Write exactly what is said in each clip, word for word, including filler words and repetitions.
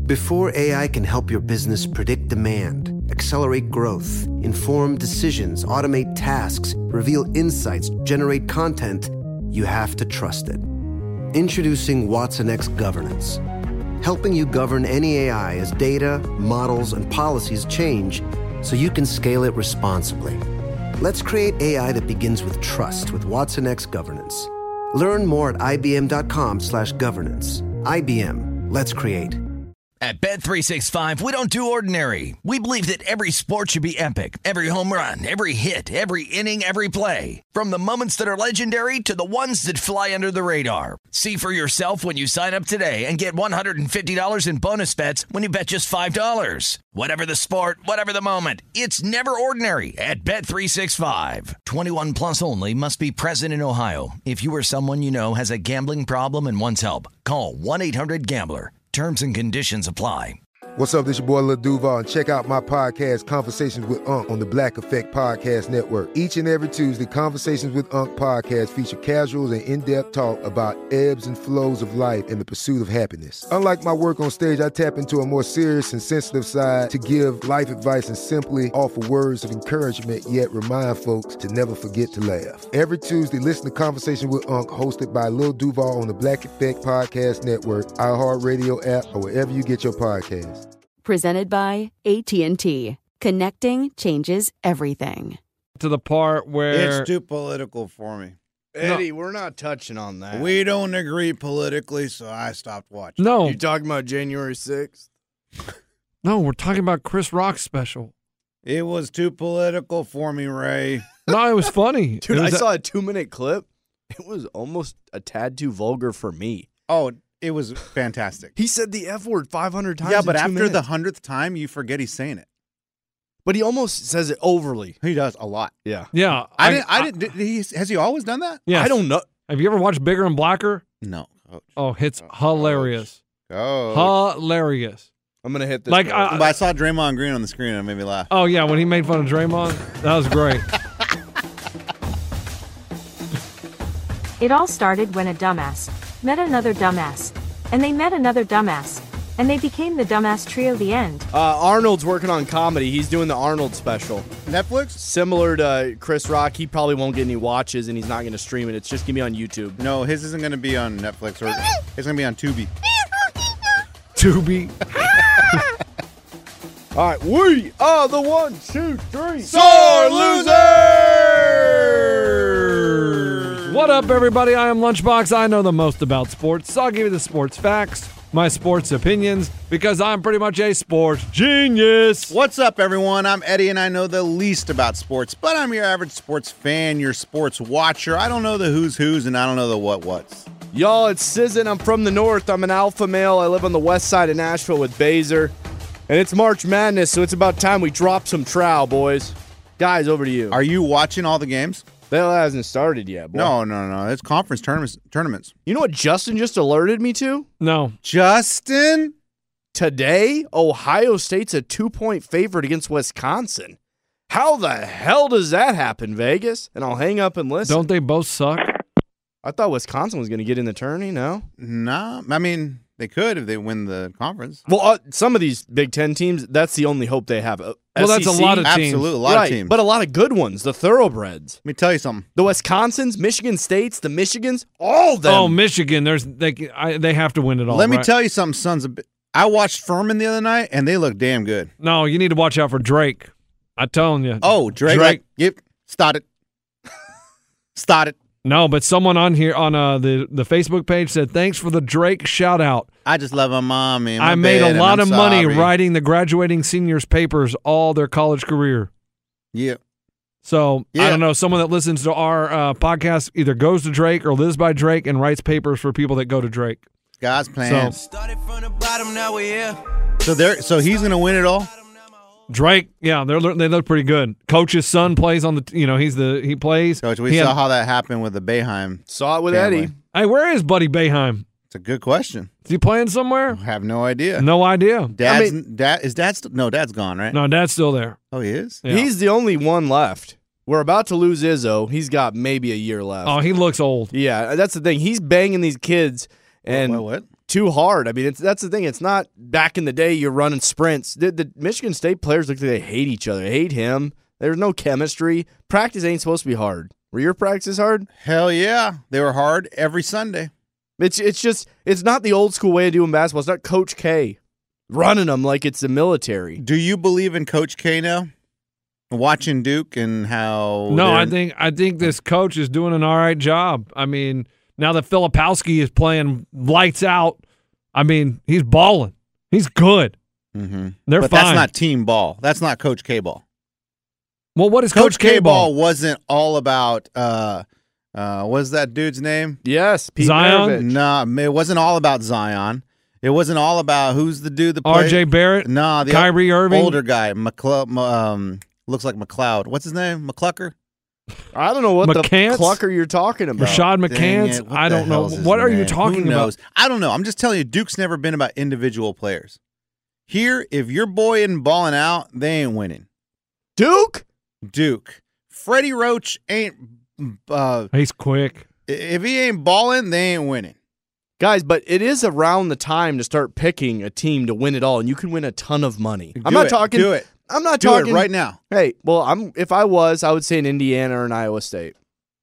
Before A I can help your business predict demand, accelerate growth, inform decisions, automate tasks, reveal insights, generate content, you have to trust it. Introducing Watson X Governance, helping you govern any A I as data, models, and policies change so you can scale it responsibly. Let's create A I that begins with trust with Watson X Governance. Learn more at ibm.com slash governance. I B M. Let's create. At Bet three sixty-five, we don't do ordinary. We believe that every sport should be epic. Every home run, every hit, every inning, every play. From the moments that are legendary to the ones that fly under the radar. See for yourself when you sign up today and get one hundred fifty dollars in bonus bets when you bet just five dollars. Whatever the sport, whatever the moment, it's never ordinary at Bet three sixty-five. twenty-one plus only. Must be present in Ohio. If you or someone you know has a gambling problem and wants help, call one eight hundred gambler. Terms and conditions apply. What's up, this your boy Lil Duval, and check out my podcast, Conversations with Unc, on the Black Effect Podcast Network. Each and every Tuesday, Conversations with Unc podcast feature casuals and in-depth talk about ebbs and flows of life and the pursuit of happiness. Unlike my work on stage, I tap into a more serious and sensitive side to give life advice and simply offer words of encouragement, yet remind folks to never forget to laugh. Every Tuesday, listen to Conversation with Unc, hosted by Lil Duval on the Black Effect Podcast Network, iHeartRadio app, or wherever you get your podcasts. Presented by A T and T. Connecting changes everything. To the part where... It's too political for me. Eddie, no. We're not touching on that. We don't agree politically, so I stopped watching. No. You talking about January sixth? No, we're talking about Chris Rock's special. It was too political for me, Ray. No, it was funny. Dude, was I a- saw a two-minute clip. It was almost a tad too vulgar for me. Oh, it was fantastic. He said the F word five hundred times Yeah, but in two after minutes. the hundredth time, you forget he's saying it. But he almost says it overly. He does a lot. Yeah. Yeah. I, I didn't. I, I didn't. Did he, has he always done that? Yes. I don't know. Have you ever watched Bigger and Blacker? No. Coach. Oh, it's Coach. hilarious. Coach. Hilarious. I'm gonna hit this. Like, note. I- But I saw Draymond Green on the screen and it made me laugh. Oh, yeah, when he made fun of Draymond, that was great. It all started when a dumbass met another dumbass, and they met another dumbass, and they became the dumbass trio. The end. Uh, Arnold's working on comedy. He's doing the Arnold special. Netflix? Similar to Chris Rock, he probably won't get any watches, and he's not going to stream it. It's just going to be on YouTube. No, his isn't going to be on Netflix, or it's going to be on Tubi. Tubi. All right, we are the one, two, three. Sore losers! What up, everybody? I am Lunchbox. I know the most about sports, so I'll give you the sports facts, my sports opinions, because I'm pretty much a sports genius. What's up, everyone? I'm Eddie, and I know the least about sports, but I'm your average sports fan, your sports watcher. I don't know the who's who's, and I don't know the what what's. Y'all, it's Sizzin. I'm from the north. I'm an alpha male. I live on the west side of Nashville with Baser. And it's March Madness, so it's about time we drop some trowel, boys. Guys, over to you. Are you watching all the games? That hasn't started yet, boy. No, no, no. It's conference tournaments. Tournaments. You know what Justin just alerted me to? No. Justin? Today, Ohio State's a two-point favorite against Wisconsin. How the hell does that happen, Vegas? And I'll hang up and listen. Don't they both suck? I thought Wisconsin was going to get in the tourney, no? No. I mean, they could if they win the conference. Well, uh, some of these Big Ten teams, that's the only hope they have. Uh, Well, that's a S E C, lot of teams. Absolutely. A lot right, of teams. but a lot of good ones, the thoroughbreds. Let me tell you something. The Wisconsins, Michigan States, the Michigans, all of them. Oh, Michigan. There's they I, they have to win it all. Let me right? tell you something, sons of. I watched Furman the other night, and they look damn good. No, you need to watch out for Drake. I'm telling you. Oh, Drake. Drake. Like, yep. Start it. Start it. No, but someone on here on uh, the the Facebook page said thanks for the Drake shout out. I just love my mom. And my I made bed, a lot and of I'm money sorry. writing the graduating seniors papers all their college career. Yeah. So I Yeah. don't know. Someone that listens to our uh, podcast either goes to Drake or lives by Drake and writes papers for people that go to Drake. God's plan. So- So, so there. So he's gonna win it all. Drake, yeah, they they look pretty good. Coach's son plays on the, you know, he's the he plays. Coach, we He saw had- how that happened with the Boeheim. Saw it with family. Eddie. Hey, where is Buddy Boeheim? It's a good question. Is he playing somewhere? I have no idea. No idea. Dad's I dad is dad still, no dad's gone, right? No, Dad's still there. Oh, he is. Yeah. He's the only one left. We're about to lose Izzo. He's got maybe a year left. Oh, he looks old. Yeah, that's the thing. He's banging these kids, and What, what, what? too hard. I mean, it's that's the thing. It's not back in the day you're running sprints. The, the Michigan State players look like they hate each other. They hate him. There's no chemistry. Practice ain't supposed to be hard. Were your practices hard? Hell yeah. They were hard every Sunday. It's it's just, it's not the old school way of doing basketball. It's not Coach K running them like it's the military. Do you believe in Coach K now? Watching Duke and how No, they're- I think I think this coach is doing an all right job. I mean, now that Filipowski is playing lights out, I mean, he's balling. He's good. Mm-hmm. They're but fine. that's not team ball. That's not Coach K ball. Well, what is Coach, Coach K ball ball? wasn't all about uh uh what's that dude's name? Yes, Pete Zion? Maravich. No, it wasn't all about Zion. It wasn't all about who's the dude that played. R J Barrett? No, the Kyrie Irving? older guy, McClu- um looks like McLeod. What's his name? McClucker? I don't know what McCants? the clucker you're talking about. Rashad Dang McCants? it, what I the don't know. hell's his What are you name? talking Who knows? about? I don't know. I'm just telling you, Duke's never been about individual players. Here, if your boy isn't balling out, they ain't winning. Duke? Duke. Freddie Roach ain't uh He's quick. if he ain't balling, they ain't winning. Guys, but it is around the time to start picking a team to win it all, and you can win a ton of money. I'm Do not it. talking. Do it. I'm not Do talking it right now. Hey, well, I'm. If I was, I would say an Indiana or an Iowa State.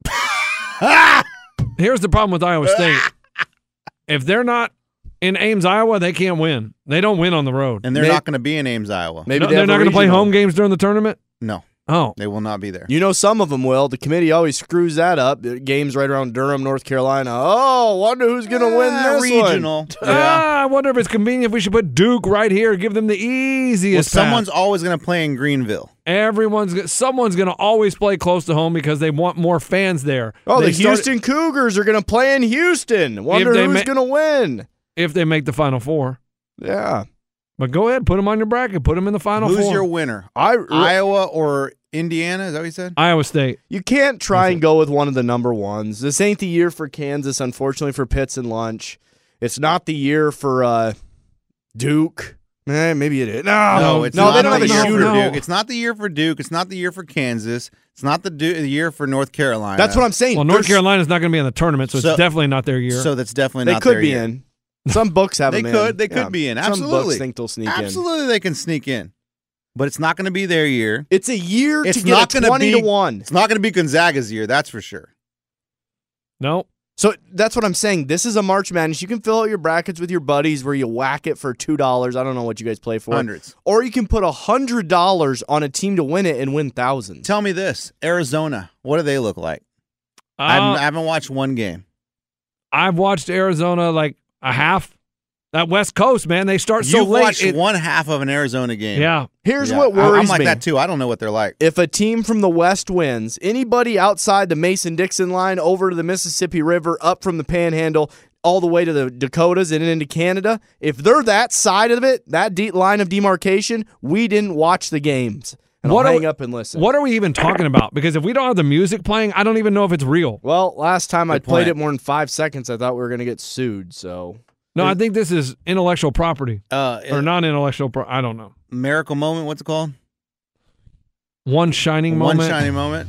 Here's the problem with Iowa State. If they're not in Ames, Iowa, they can't win. They don't win on the road. And they're May- not going to be in Ames, Iowa. Maybe No, they they're have not a going to play regional. home games during the tournament? No, Oh. they will not be there. You know, some of them will. The committee always screws that up. The games right around Durham, North Carolina. Oh, wonder who's going to win Ah, this regional. one. Ah, I wonder if it's convenient if we should put Duke right here, give them the Well, easiest path. someone's always going to play in Greenville. Everyone's go- someone's going to always play close to home because they want more fans there. Oh, They the started- Houston Cougars are going to play in Houston. Wonder they who's ma- going to win. if they make the Final Four. Yeah. But go ahead, put them on your bracket, put them in the Final Who's Four. your winner? I, Iowa or Indiana? Is that what you said? Iowa State. You can't try and go with one of the number ones. This ain't the year for Kansas, unfortunately, for Pitts and Lunch. It's not the year for uh, Duke. Eh, maybe it is. No, No, it's no, not they don't the have a year shooter. for No. Duke. It's not the year for Duke. It's not the year for Kansas. It's not the, du- the year for North Carolina. That's what I'm saying. Well, North There's- Carolina's not going to be in the tournament, so, So- it's definitely not their year. So that's definitely They not could their be year. in. Some books have They them could. in. They could Yeah. be in. Some Absolutely. books think they'll sneak in. Absolutely, they can sneak in. But it's not going to be their year. It's a year It's to get not a gonna twenty be- to one. It's not going to be Gonzaga's year, that's for sure. no. So that's what I'm saying. This is a March Madness. You can fill out your brackets with your buddies where you whack it for two dollars. I don't know what you guys play for. Hundreds. Or you can put one hundred dollars on a team to win it and win thousands. Tell me this Arizona, what do they look like? Uh, I, haven't, I haven't watched one game. I've watched Arizona like a half. That West Coast, man, they start so You've late. watched It- one half of an Arizona game. yeah. Here's Yeah. what I- worries I'm like me. that too. I don't know what they're like. If a team from the West wins, anybody outside the Mason-Dixon line over to the Mississippi River, up from the Panhandle, all the way to the Dakotas and into Canada, if they're that side of it, that deep line of demarcation, we didn't watch the games. And What I'll are hang we- up and listen. What are we even talking about? Because if we don't have the music playing, I don't even know if it's real. Well, last time I Good played point. it more than five seconds, I thought we were going to get sued. So No, I think this is intellectual property Uh, or non-intellectual. Pro- I don't know. Miracle moment, what's it called? One shining One moment. shining moment.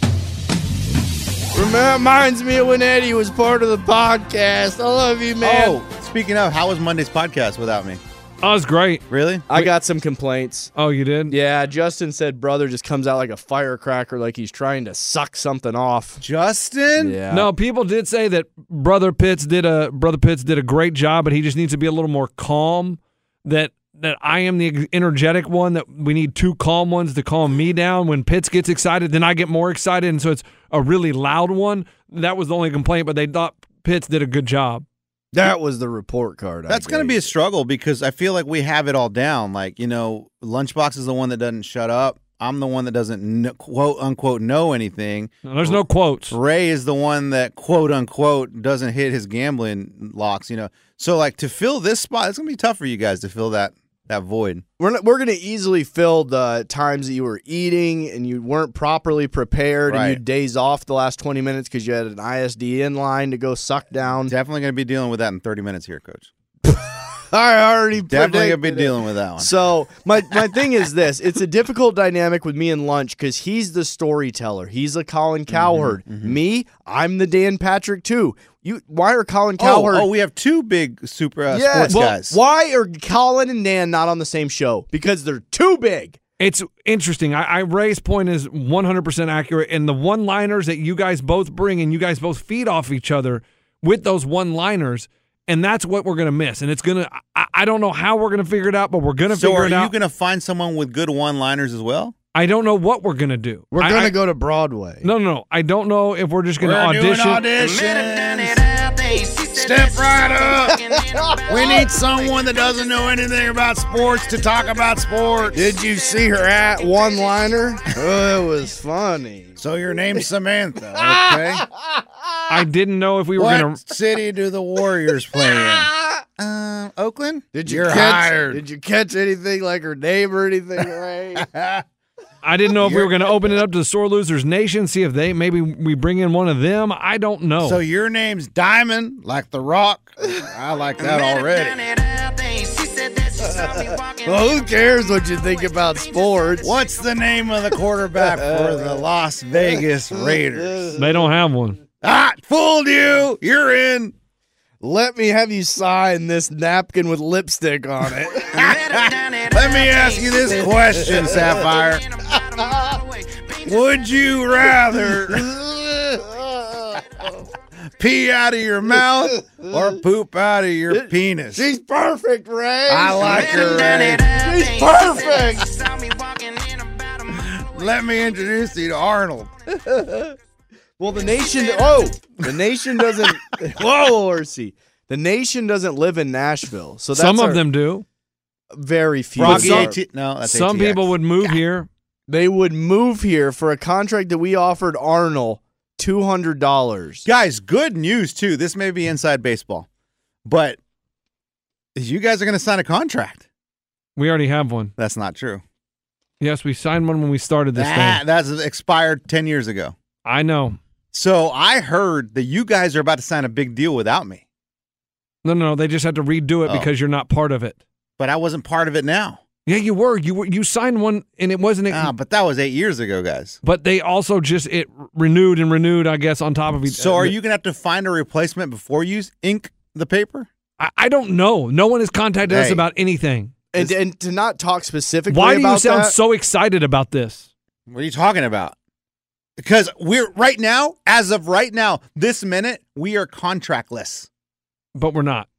reminds me of when Eddie was part of the podcast. I love you, man. Oh, speaking of, how was Monday's podcast without me? Oh, it's great. Really? I got some complaints. Oh, you did? Yeah, Justin said brother just comes out like a firecracker, like he's trying to suck something off. Justin? Yeah. No, people did say that Brother Pitts did a Brother Pitts did a great job, but he just needs to be a little more calm. That that I am the energetic one. That we need two calm ones to calm me down. When Pitts gets excited, then I get more excited, and so it's a really loud one. That was the only complaint, but they thought Pitts did a good job. That was the report card. That's going to be a struggle because I feel like we have it all down. Like, you know, Lunchbox is the one that doesn't shut up. I'm the one that doesn't kn- quote unquote know anything. No, there's no quotes. Ray is the one that quote unquote doesn't hit his gambling locks, you know. So like to fill this spot, it's going to be tough for you guys to fill that that void. We're not, we're going to easily fill the times that you were eating and you weren't properly prepared and you Right. days off the last twenty minutes because you had an I S D in line to go suck down. Definitely going to be dealing with that in thirty minutes here, coach. I already Definitely gonna be predicted it. dealing with that one. So my my thing is this: it's a difficult dynamic with me and Lunch because he's the storyteller. He's a Colin Cowherd. Mm-hmm, mm-hmm. Me, I'm the Dan Patrick too. You, why are Colin Oh, Cowherd? oh, we have two big super uh, Yeah, sports well, guys. Why are Colin and Dan not on the same show? Because they're too big. It's interesting. I, I Ray's point is one hundred percent accurate, and the one-liners that you guys both bring and you guys both feed off each other with those one-liners, and that's what we're going to miss. And it's going to I, I don't know how we're going to figure it out, but we're going to So figure are it you out. going to find someone with good one-liners as well? I don't know what we're going to do. We're I- gonna I- go to Broadway. No, no, no. I don't know if we're just going to audition. Step right up. We need someone that doesn't know anything about sports to talk about sports. Did you see her at one-liner? Oh, it was funny. So your name's Samantha, okay? I didn't know if we were What going to. city do the Warriors play in? Uh, Oakland? Did you You're catch? hired. Did you catch anything like her name or anything, Ray? I didn't know if we were going to open it up to the Sore Losers Nation, see if they maybe we bring in one of them. I don't know. So your name's Diamond, like The Rock? I like that already. Well, who cares what you think about sports? What's the name of the quarterback for the Las Vegas Raiders? they don't have one. Ah, fooled you. You're in. Let me have you sign this napkin with lipstick on it. Let me ask you this question, Sapphire. Would you rather pee out of your mouth or poop out of your penis? She's perfect, Ray. I like her, Ray. She's perfect. Let me introduce you to Arnold. Well, the nation. Oh, the nation doesn't. Whoa, Orsi. The nation doesn't live in Nashville, so that's Some of our- them do. very few. Froggy Some- AT No, that's Some A T X. people would move here. They would move here for a contract that we offered Arnold two hundred dollars. Guys, good news, too. This may be inside baseball, but you guys are going to sign a contract. We already have one. That's not true. Yes, we signed one when we started this That, thing. that's expired ten years ago. I know. So I heard that you guys are about to sign a big deal without me, No, no, no. They just had to redo it Oh. because you're not part of it. but I wasn't part of it now. Yeah, you were. You were. You signed one, and it wasn't. Ah, but that was eight years ago, guys. But they also just it renewed and renewed. I guess on top of each. So are you going to have to find a replacement before you ink the paper? I, I don't know. No one has contacted us Hey. about anything. And and to not talk specifically Why do you about sound that, so excited about this? What are you talking about? Because we're right now, as of right now, this minute, we are contractless. But we're not.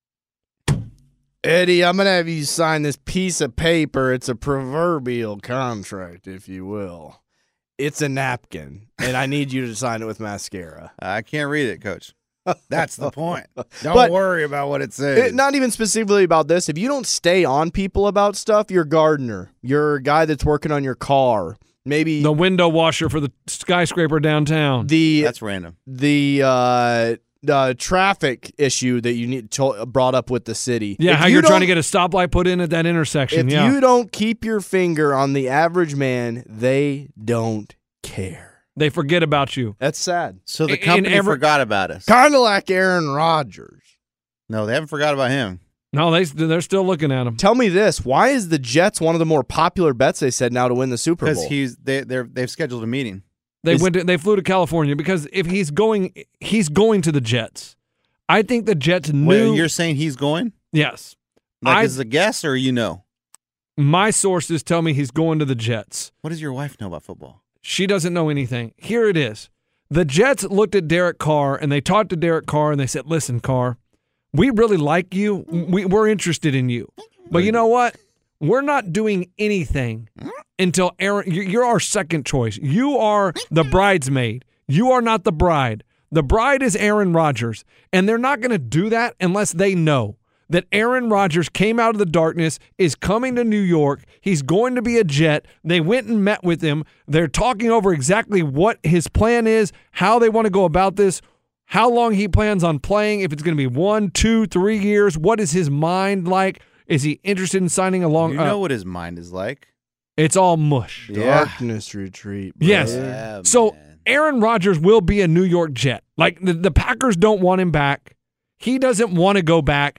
Eddie, I'm going to have you sign this piece of paper. It's a proverbial contract, if you will. It's a napkin, and I need you to sign it with mascara. I can't read it, Coach. That's the point. Don't But- worry about what it says. It- not even specifically about this. If you don't stay on people about stuff, you're a gardener. You're a guy that's working on your car. Maybe The window washer for the skyscraper downtown. the That's random. the uh, the traffic issue that you need to, brought up with the city. yeah, If how you you're trying to don't- get a stoplight put in at that intersection. If yeah. you don't keep your finger on the average man, they don't care. They forget about you. That's sad. So the In company every- forgot about us. Kind of like Aaron Rodgers. No, they haven't forgot about him. No, they they're still looking at him. Tell me this: why is the Jets one of the more popular bets they said now to win the Super Because Bowl? he's they they're they've scheduled a meeting. They Is- went. To, they flew to California because if he's going, he's going to the Jets. I think the Jets knew. Wait, you're saying he's going? yes. Like I, as a guess, or you know? my sources tell me he's going to the Jets. What does your wife know about football? She doesn't know anything. Here it is. The Jets looked at Derek Carr and they talked to Derek Carr and they said, "Listen, Carr, we really like you. We, we're interested in you. But you know what? We're not doing anything until Aaron, you- you're our second choice. You are the bridesmaid. You are not the bride. The bride is Aaron Rodgers. And they're not going to do that unless they know that Aaron Rodgers came out of the darkness, is coming to New York. He's going to be a Jet. They went and met with him. They're talking over exactly what his plan is, how they want to go about this, how long he plans on playing, if it's going to be one, two, three years. What is his mind like? Is he interested in signing a long? You know uh, what his mind is like. it's all mush. Darkness retreat. Bro. Yes. Yeah, So man. Aaron Rodgers will be a New York Jet. Like the, the Packers don't want him back. He doesn't want to go back.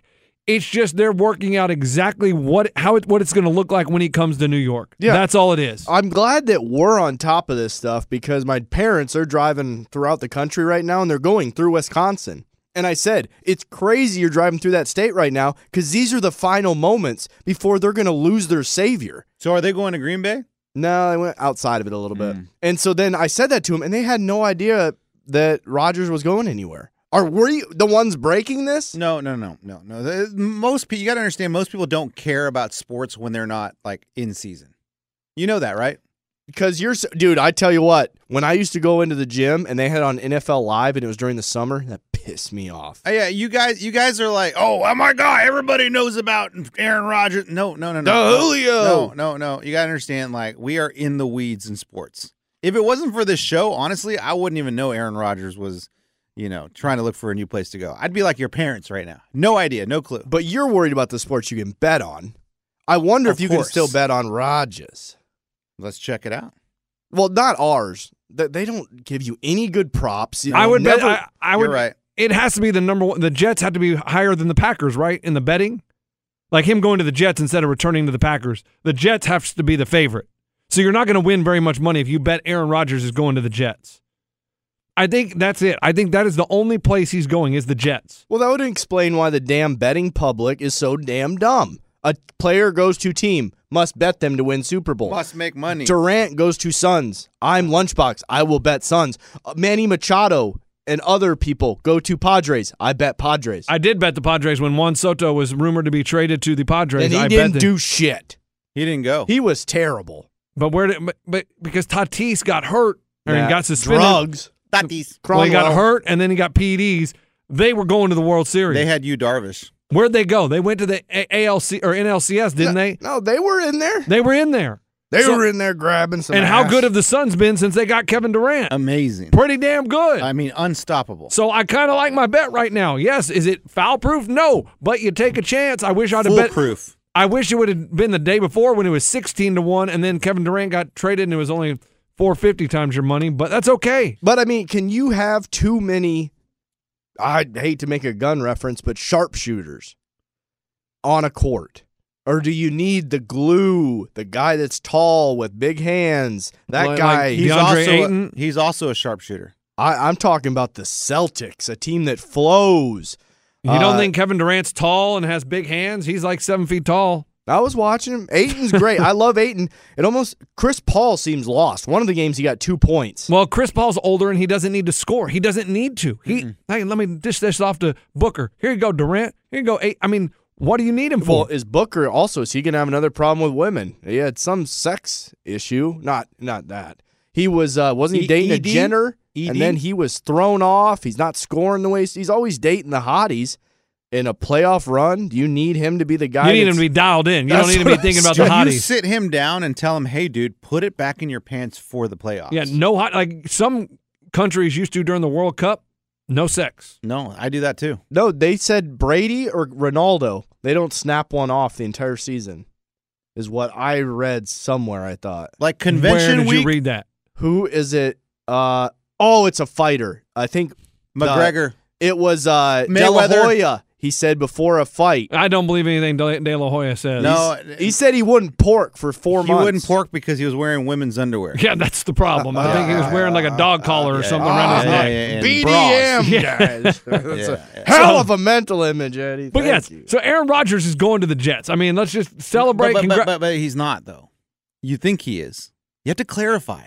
It's just they're working out exactly what how it, what it's going to look like when he comes to New York. Yeah. That's all it is. I'm glad that we're on top of this stuff because my parents are driving throughout the country right now, and they're going through Wisconsin. And I said, it's crazy you're driving through that state right now because these are the final moments before they're going to lose their savior. So are they going to Green Bay? No, I went outside of it a little bit. Mm. And so then I said that to them, and they had no idea that Rodgers was going anywhere. Are were you the ones breaking this? No, no, no, no, no. The, most people, you got to understand, most people don't care about sports when they're not like in season. You know that, right? Because you're, dude, I tell you what, when I used to go into the gym and they had on N F L Live and it was during the summer, that pissed me off. Oh, yeah, you guys, you guys are like, oh, oh my God, everybody knows about Aaron Rodgers. No, no, no, no, The no, Julio. no, no, no. You got to understand, like, we are in the weeds in sports. If it wasn't for this show, honestly, I wouldn't even know Aaron Rodgers was, you know, trying to look for a new place to go. I'd be like your parents right now. No idea, no clue. But you're worried about the sports you can bet on. I wonder Of if you course. can still bet on Rodgers. Let's check it out. Well, not ours. Th- They don't give you any good props. You I know, would never, bet. I, I would. You're right. It has to be the number one. The Jets have to be higher than the Packers, right? In the betting, like him going to the Jets instead of returning to the Packers. The Jets have to be the favorite. So you're not going to win very much money if you bet Aaron Rodgers is going to the Jets. I think that's it. I think that is the only place he's going is the Jets. Well, that would explain why the damn betting public is so damn dumb. A player goes to team, must bet them to win Super Bowl. Must make money. Durant goes to Suns. I'm Lunchbox. I will bet Suns. Uh, Manny Machado and other people go to Padres. I bet Padres. I did bet the Padres when Juan Soto was rumored to be traded to the Padres. and he I didn't bet do shit. He didn't go. He was terrible. But where did? But, but because Tatis got hurt or Yeah. he got suspended. Drugs. Tatis. Well, he got Cromwell. hurt and then he got P E Ds. They were going to the World Series. They had you, Darvish. Where'd they go? They went to the A L C or N L C S, didn't they? No, they were in there. They were in there. They So- were in there grabbing some And how ass. good have the Suns been since they got Kevin Durant? Amazing. Pretty damn good. I mean, unstoppable. So I kind of like my bet right now. Yes, is it foul proof? No, but you take a chance. I wish I'd have bet. Foolproof. I wish it would have been the day before when it was sixteen to one, and then Kevin Durant got traded and it was only four fifty times your money. But that's okay. But, I mean, can you have too many, I hate to make a gun reference, but sharpshooters on a court? Or do you need the glue, the guy that's tall with big hands? That Like- guy. like He's DeAndre also Ayton? A, he's also a sharpshooter. I, I'm talking about the Celtics, a team that flows. You don't Uh, think Kevin Durant's tall and has big hands? He's like seven feet tall. I was watching him. Aiton's great. I love Ayton. It almost Chris Paul seems lost. One of the games he got two points. Well, Chris Paul's older and he doesn't need to score. He doesn't need to. He hey, let me dish this off to Booker. Here you go, Durant. Here you go. Eight. I mean, what do you need him for? Well, is Booker also? Is he gonna have another problem with women? He had some sex issue. Not not that. He was uh, wasn't he E- dating E a D? Jenner, E D? and then he was thrown off. He's not scoring the way he's always dating the hotties. In a playoff run, do you need him to be the guy? you need him that's- to be dialed in. You don't That's need to be what I thinking about said. the You hotties. sit him down and tell him, hey, dude, put it back in your pants for the playoffs. Yeah, no hot. Like some countries used to during the World Cup, no sex. No, I do that too. No, they said Brady or Ronaldo. They don't snap one off the entire season, is what I read somewhere. I thought. Like convention Where did week, you read that? Who is it? Uh oh, it's a fighter. I think McGregor. it was uh, De La Mayweather. Hoya. He said before a fight. I don't believe anything De, De La Hoya says. no, He said he wouldn't pork for four he months. wouldn't pork because he was wearing women's underwear. Yeah, that's the problem. I think he was wearing like a dog collar or Yeah, something yeah, around his yeah, neck. yeah, yeah, and B D M, bras. guys. That's Yeah, a yeah. hell So- of a mental image, Eddie. But Thank yes, you. so Aaron Rodgers is going to the Jets. I mean, let's just celebrate. But, but, Congra- but, but, but he's not, though. You think he is. You have to clarify.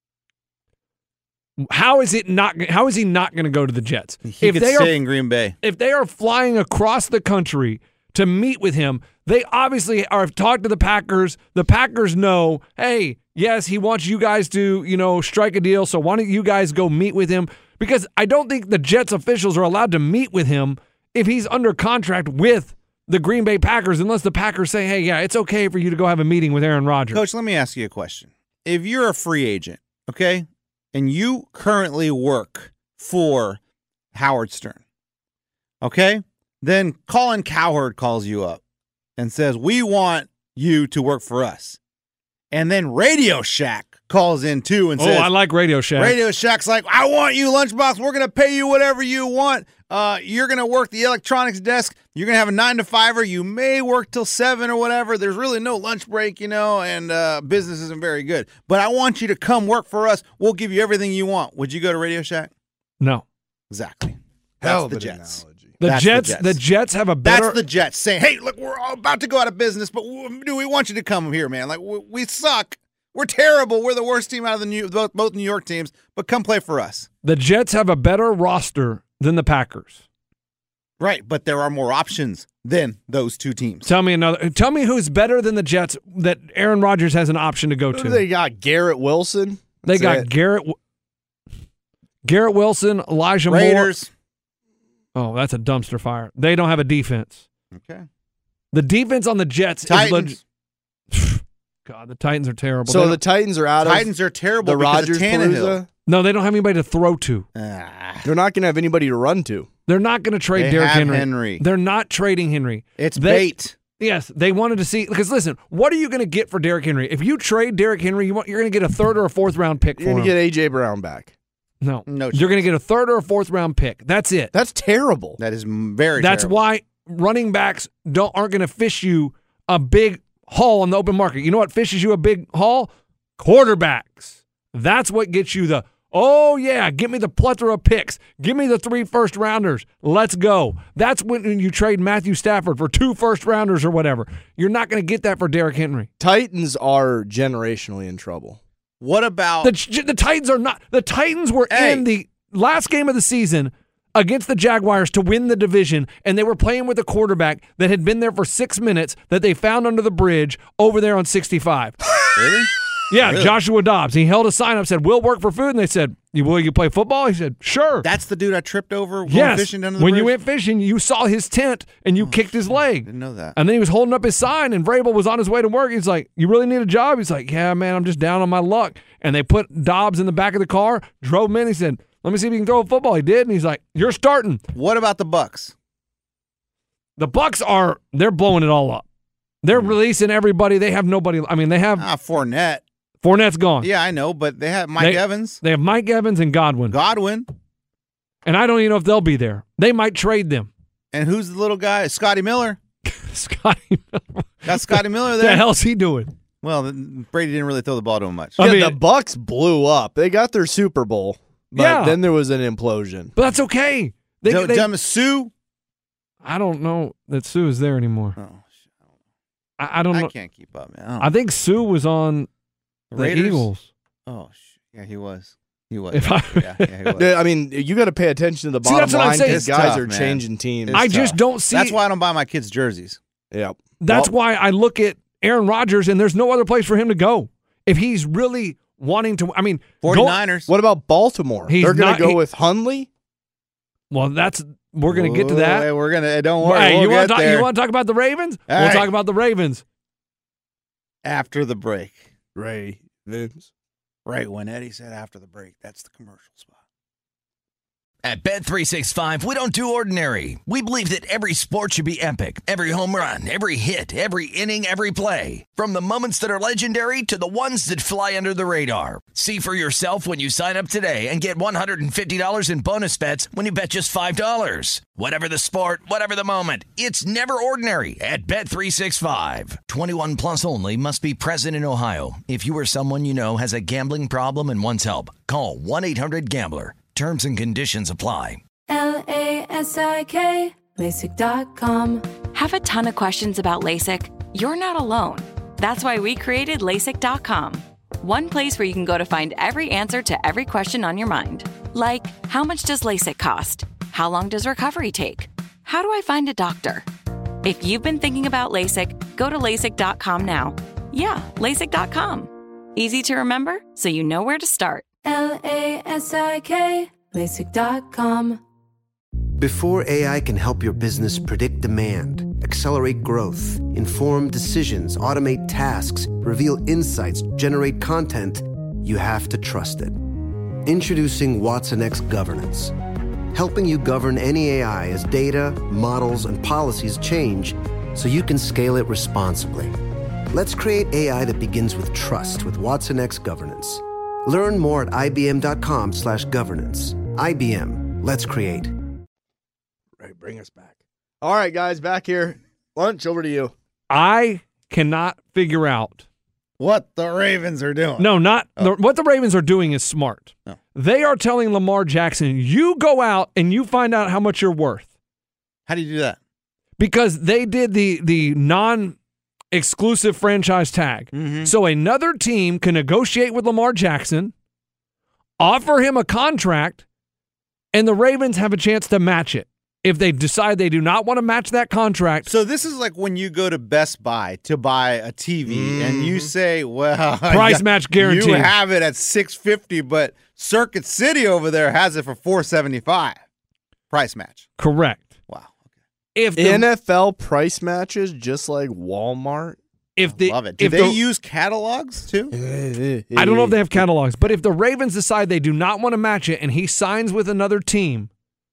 how is it not? How is he not going to go to the Jets? He if could they stay are in Green Bay. if they are flying across the country to meet with him, they obviously are have talked to the Packers. The Packers know, hey, yes, he wants you guys to, you know, strike a deal. So why don't you guys go meet with him? Because I don't think the Jets officials are allowed to meet with him if he's under contract with the Green Bay Packers, unless the Packers say, hey, yeah, it's okay for you to go have a meeting with Aaron Rodgers. Coach, let me ask you a question. If you're a free agent, okay, and you currently work for Howard Stern, okay, then Colin Cowherd calls you up and says, we want you to work for us. And then Radio Shack calls in too and Oh, says, I like Radio Shack. Radio Shack's like, I want you, Lunchbox. We're going to pay you whatever you want. Uh, you're going to work the electronics desk. You're going to have a nine to fiver. You may work till seven or whatever. There's really no lunch break, you know, and uh, business isn't very good. But I want you to come work for us. We'll give you everything you want. Would you go to Radio Shack? No. Exactly. Hell That's of the an Jets. analogy. The That's Jets, the Jets. the Jets have a better. That's the Jets saying, hey, look, we're all about to go out of business, but do we want you to come here, man? Like, we, we suck. We're terrible. We're the worst team out of the New, both, both New York teams, but come play for us. The Jets have a better roster than the Packers. Right, but there are more options than those two teams. Tell me another. Tell me who's better than the Jets that Aaron Rodgers has an option to go to. They got Garrett Wilson. They That's got it. Garrett, Garrett Wilson, Elijah Raiders. Moore. Oh, that's a dumpster fire. They don't have a defense. Okay. The defense on the Jets Titans. is leg- God, the Titans are terrible. So They the don't- Titans are out of Titans are terrible the because Rodgers of Tannehill. Palooza. no, they don't have anybody to throw to. Ah, They're not going to have anybody to run to. They're not going to trade They Derrick have Henry. Henry. They're not trading Henry. it's They- bait. Yes, they wanted to see because listen, what are you going to get for Derrick Henry? If you trade Derrick Henry, you want, you're going to get a third or a fourth round pick You're for going him. to get A J Brown back. no, No you're going to get a third or a fourth round pick. That's it. That's terrible. That is m- very That's terrible. why running backs don't aren't going to fish you a big haul on the open market. You know what fishes you a big haul? Quarterbacks. That's what gets you the, oh, yeah, give me the plethora of picks. Give me the three first rounders. Let's go. That's when you trade Matthew Stafford for two first rounders or whatever. You're not going to get that for Derrick Henry. Titans are generationally in trouble. What about The, the Titans are not. The Titans were Hey. in the last game of the season against the Jaguars to win the division, and they were playing with a quarterback that had been there for six minutes that they found under the bridge over there on sixty-five. really? Yeah, Really? Joshua Dobbs. He held a sign up, said, "We'll work for food," and they said, "You will you play football?" He said, "Sure." That's the dude I tripped over going yes. fishing down to the when bridge? you went fishing, you saw his tent and you kicked his leg. Didn't know that. And then he was holding up his sign, and Vrabel was on his way to work. He's like, "You really need a job?" He's like, "Yeah, man, I'm just down on my luck." And they put Dobbs in the back of the car, drove him in. He said, "Let me see if you can throw a football." He did, and he's like, "You're starting." What about the Bucks? The Bucks are they're blowing it all up. They're releasing everybody. They have nobody. I mean, they have Ah, Fournette. Fournette's gone. Yeah, I know, but they have Mike They- Evans, They have Mike Evans and Godwin, Godwin, and I don't even know if they'll be there. They might trade them. and who's the little guy? Scotty Miller. Scotty, what Got Scotty Miller the there. hell's he doing? Well, the- Brady didn't really throw the ball to him much. I yeah, mean- the Bucks blew up. They got their Super Bowl, but Yeah. then there was an implosion. But that's okay. They, Dumb they- Dumb Sue. I don't know that Sue is there anymore. Oh, shit. I, I don't I know. can't keep up, man. I don't I think Sue was on The the Raiders? Eagles. Oh, sh- yeah, he was. He was. If yeah, I- yeah, yeah, he was. Yeah, I mean, you got to pay attention to the See, bottom that's what I'm line saying. because It's guys tough, are man. changing teams. It's I just tough. don't see. That's why I don't buy my kids jerseys. yeah. That's Well, why I look at Aaron Rodgers, and there's no other place for him to go. If he's really wanting to, I mean, go- 49ers. What about Baltimore? He's They're going not- to go he- with Hundley? well, that's we're going to get to Whoa, that. hey, we're gonna. Don't worry. Hey, we'll you get want to talk? there You want to talk about the Ravens? All we'll right. talk about the Ravens. after the break. Ray Vince. Right when Eddie said after the break, that's the commercial spot. At Bet three sixty-five, we don't do ordinary. We believe that every sport should be epic. Every home run, every hit, every inning, every play. From the moments that are legendary to the ones that fly under the radar. See for yourself when you sign up today and get one hundred fifty dollars in bonus bets when you bet just five dollars. Whatever the sport, whatever the moment, it's never ordinary at Bet three sixty-five. twenty-one plus only. Must be present in Ohio. If you or someone you know has a gambling problem and wants help, call one eight hundred gambler. Terms and conditions apply. L A S I K, LASIK dot com. Have a ton of questions about LASIK? You're not alone. That's why we created LASIK dot com. One place where you can go to find every answer to every question on your mind. Like, how much does LASIK cost? How long does recovery take? How do I find a doctor? If you've been thinking about LASIK, go to LASIK dot com now. Yeah, LASIK dot com. Easy to remember, so you know where to start. L A S I K, LASIK dot com. Before A I can help your business predict demand, accelerate growth, inform decisions, automate tasks, reveal insights, generate content, you have to trust it. Introducing Watson X Governance, helping you govern any A I as data, models, and policies change so you can scale it responsibly. Let's create A I that begins with trust with Watson X Governance. Learn more at ibm.com slash governance. I B M. Let's create. Right, bring us back. All right, guys, back here. Lunch, over to you. I cannot figure out what the Ravens are doing. No, not oh. the, what the Ravens are doing is smart. No. They are telling Lamar Jackson, you go out and you find out how much you're worth. How do you do that? Because they did the the non-exclusive franchise tag. Mm-hmm. So another team can negotiate with Lamar Jackson, offer him a contract, and the Ravens have a chance to match it. If they decide they do not want to match that contract. So this is like when you go to Best Buy to buy a T V mm-hmm. and you say, well, price match guarantee. You have it at six fifty, but Circuit City over there has it for four seventy-five. Price match. Correct. Wow. Okay. If the N F L price matches just like Walmart. If the, I love it. Do if they the, use catalogs too? I don't know if they have catalogs, but if the Ravens decide they do not want to match it and he signs with another team,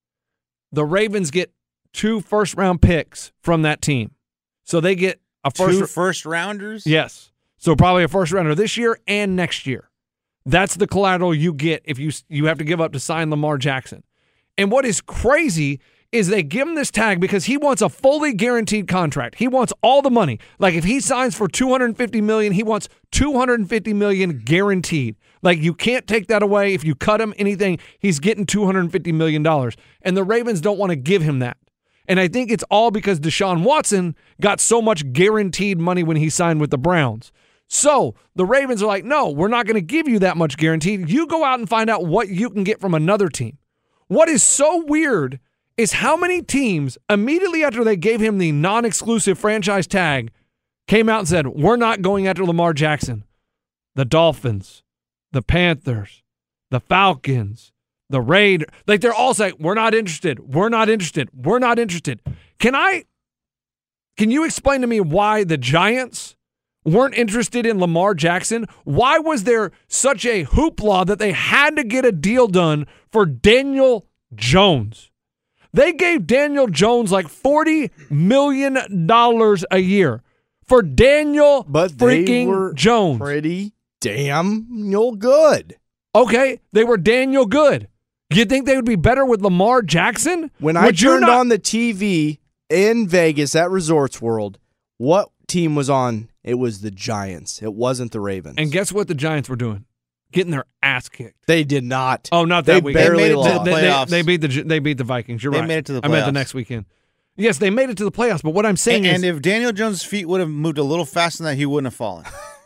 the Ravens get two first-round picks from that team. So they get a first two first-rounders? Yes. So probably a first-rounder this year and next year. That's the collateral you get if you you have to give up to sign Lamar Jackson. And what is crazy is they give him this tag because he wants a fully guaranteed contract. He wants all the money. Like if he signs for two hundred fifty million dollars, he wants two hundred fifty million dollars guaranteed. Like, you can't take that away. If you cut him anything, he's getting two hundred fifty million dollars. And the Ravens don't want to give him that. And I think it's all because Deshaun Watson got so much guaranteed money when he signed with the Browns. So the Ravens are like, no, we're not going to give you that much guaranteed. You go out and find out what you can get from another team. What is so weird is how many teams, immediately after they gave him the non-exclusive franchise tag, came out and said, we're not going after Lamar Jackson. The Dolphins, the Panthers, the Falcons, the Raiders. Like, they're all saying, we're not interested. We're not interested. We're not interested. Can I, can you explain to me why the Giants weren't interested in Lamar Jackson? Why was there such a hoopla that they had to get a deal done for Daniel Jones? They gave Daniel Jones like forty million dollars a year for Daniel but freaking they were Jones. Pretty Daniel good. Okay, they were Daniel good. You think they would be better with Lamar Jackson? When would I turned not- on the T V in Vegas at Resorts World, what team was on? It was the Giants. It wasn't the Ravens. And guess what the Giants were doing? Getting their ass kicked. They did not. Oh, not they that weekend. Barely they made it lost. to the They, playoffs. they, they beat the they beat the Vikings. You're They right. made it to the I meant the playoffs. next weekend. Yes, they made it to the playoffs. But what I'm saying And, is, and if Daniel Jones' feet would have moved a little faster than that, he wouldn't have fallen.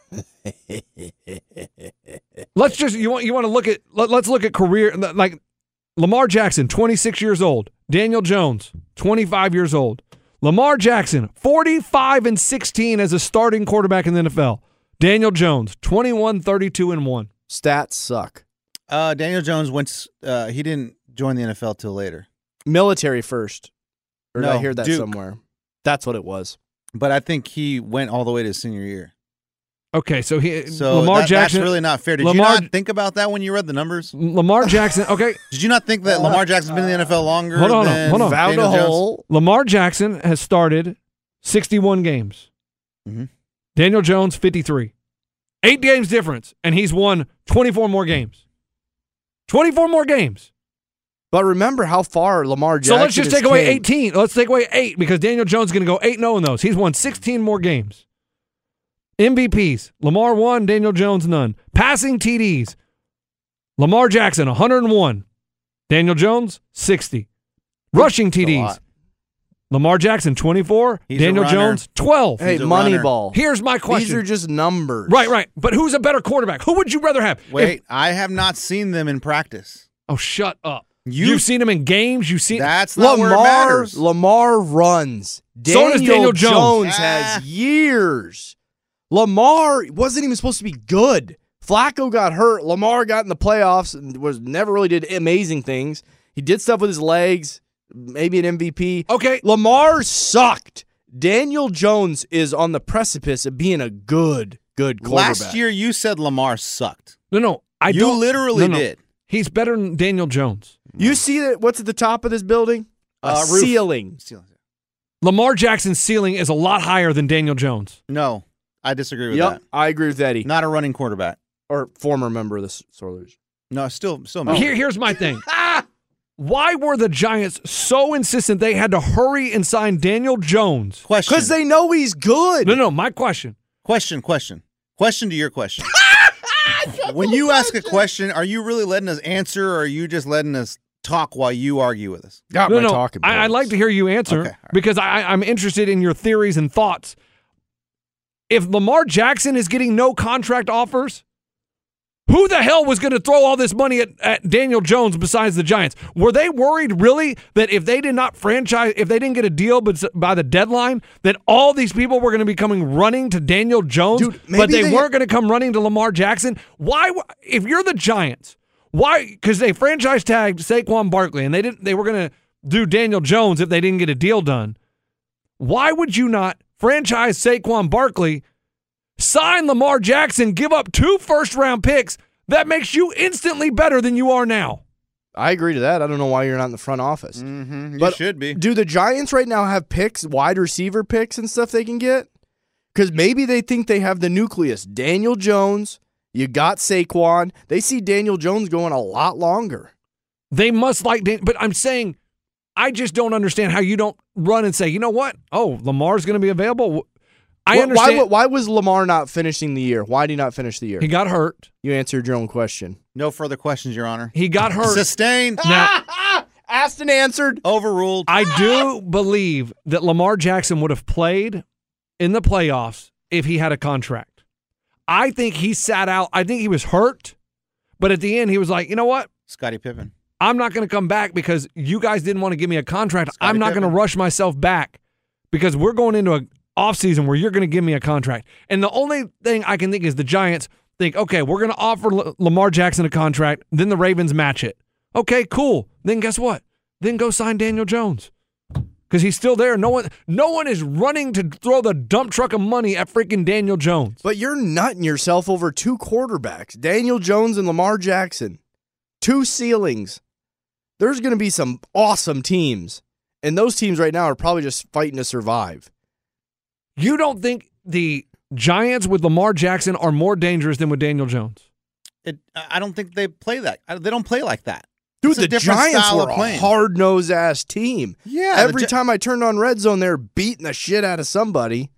let's just you want you want to look at let, let's look at career like Lamar Jackson, twenty-six years old. Daniel Jones, twenty-five years old. Lamar Jackson, forty-five and sixteen as a starting quarterback in the N F L. Daniel Jones, twenty-one, thirty-two and one. Stats suck. Uh, Daniel Jones went. Uh, he didn't join the N F L till later. Military first. Or did No, I hear that Duke. somewhere? That's what it was. But I think he went all the way to his senior year. Okay, so he So Lamar that- Jackson. that's really not fair. Did Lamar- you not think about that when you read the numbers? Lamar Jackson. Okay, Did you not think that Lamar Jackson's been in the N F L longer Hold on, than hold on. Found Daniel a Jones? hole. Lamar Jackson has started sixty-one games. Mhm. Daniel Jones, fifty-three. Eight games difference, and he's won twenty-four more games. twenty-four more games. But remember how far Lamar Jackson So let's just has take away came. eighteen. Let's take away eight because Daniel Jones is going to go eight and oh in those. He's won sixteen more games. M V Ps. Lamar one, Daniel Jones none. Passing T Ds. Lamar Jackson, one hundred one. Daniel Jones, sixty. Rushing T That's a Ds. lot. Lamar Jackson, twenty-four. He's a Daniel runner. Jones, twelve. Hey, He's a runner. Moneyball. Here's my question. These are just numbers. Right, right. But who's a better quarterback? Who would you rather have? Wait, If- I have not seen them in practice. oh, shut up. You- You've seen him in games. You've seen. That's not where it Lamar matters. Lamar runs. So does Daniel Jones. Ah. has years. Lamar wasn't even supposed to be good. Flacco got hurt. Lamar got in the playoffs and was never really did amazing things. He did stuff with his legs, maybe an M V P. Okay. Lamar sucked. Daniel Jones is on the precipice of being a good, good quarterback. Last year, you said Lamar sucked. No, no. I You don't, literally no, no. did. He's better than Daniel Jones. You see that? What's at the top of this building? A Uh, roof. ceiling. Lamar Jackson's ceiling is a lot higher than Daniel Jones. No, I disagree with Yep, that. I agree with Eddie. Not a running quarterback. Or former member of the Soilers. No, still, still. Here, here's my thing. Why were the Giants so insistent they had to hurry and sign Daniel Jones? Question. Because they know he's good. No, no, my question. Question, question. Question to your question. When you ask a question, are you really letting us answer, or are you just letting us talk while you argue with us? Got no, my no, talking I, I'd like to hear you answer Okay, all right. because I, I'm interested in your theories and thoughts. If Lamar Jackson is getting no contract offers, who the hell was going to throw all this money at, at Daniel Jones besides the Giants? Were they worried really that if they did not franchise, if they didn't get a deal but by the deadline, that all these people were going to be coming running to Daniel Jones, Dude, but they, they weren't going to come running to Lamar Jackson? Why, if you're the Giants, why? Because they franchise tagged Saquon Barkley and they didn't. They were going to do Daniel Jones if they didn't get a deal done. Why would you not franchise Saquon Barkley? Sign Lamar Jackson, give up two first-round picks. That makes you instantly better than you are now. I agree to that. I don't know why you're not in the front office. Mm-hmm. You But should be. Do the Giants right now have picks, wide receiver picks and stuff they can get? Because maybe they think they have the nucleus. Daniel Jones, you got Saquon. They see Daniel Jones going a lot longer. They must like Dan- but I'm saying, I just don't understand how you don't run and say, you know what? Oh, Lamar's going to be available. I Wh- understand. Why, why was Lamar not finishing the year? Why did he not finish the year? He got hurt. You answered your own question. No further questions, Your Honor. He got hurt. Sustained. Now, Asked and answered. Overruled. I do believe that Lamar Jackson would have played in the playoffs if he had a contract. I think he sat out. I think he was hurt, but at the end he was like, you know what? Scottie Pippen. I'm not going to come back because you guys didn't want to give me a contract. Scottie I'm not going to Pippen. rush myself back because we're going into an offseason where you're going to give me a contract. And the only thing I can think is the Giants think, okay, we're going to offer L- Lamar Jackson a contract, then the Ravens match it. Okay, cool. Then guess what? Then go sign Daniel Jones because he's still there. No one, no one is running to throw the dump truck of money at freaking Daniel Jones. But you're nutting yourself over two quarterbacks, Daniel Jones and Lamar Jackson. Two ceilings. There's going to be some awesome teams. And those teams right now are probably just fighting to survive. You don't think the Giants with Lamar Jackson are more dangerous than with Daniel Jones? It, I don't think they play that. They don't play like that. Dude, It's a the different Giants style were of a playing. hard-nosed ass team. Yeah. the Every Gi- time I turned on Red Zone, they're beating the shit out of somebody.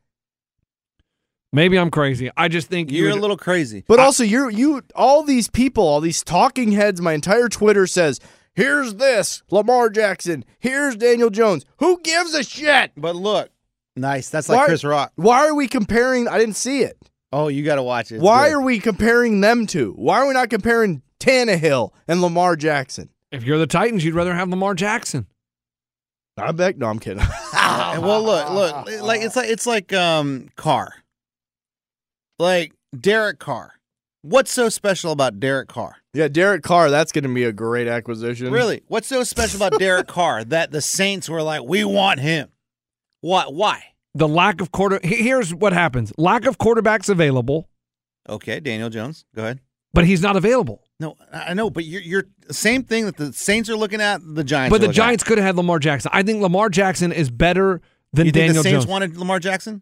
Maybe I'm crazy. I just think you You're a would- little crazy. But also, you're you all these people, all these talking heads. My entire Twitter says, "Here's this Lamar Jackson. Here's Daniel Jones. Who gives a shit?" But look, nice. That's like Why- Chris Rock. Why are we comparing? I didn't see it. Oh, you got to watch it. It's Why good. are we comparing them to? Why are we not comparing Tannehill and Lamar Jackson? If you're the Titans, you'd rather have Lamar Jackson. I bet. No, I'm kidding. well, look, look, like it's like it's like um Carr, like Derek Carr. What's so special about Derek Carr? Yeah, Derek Carr. That's going to be a great acquisition. Really, what's so special about Derek Carr that the Saints were like, we want him? What? Why? The lack of quarter. he- Here's what happens: lack of quarterbacks available, Okay, Daniel Jones, go ahead. but he's not available. No, I I know, but you're you're same thing that the Saints are looking at. The Giants, But are the looking Giants could have had Lamar Jackson. I think Lamar Jackson is better at. than You think Daniel the Saints Jones. wanted Lamar Jackson?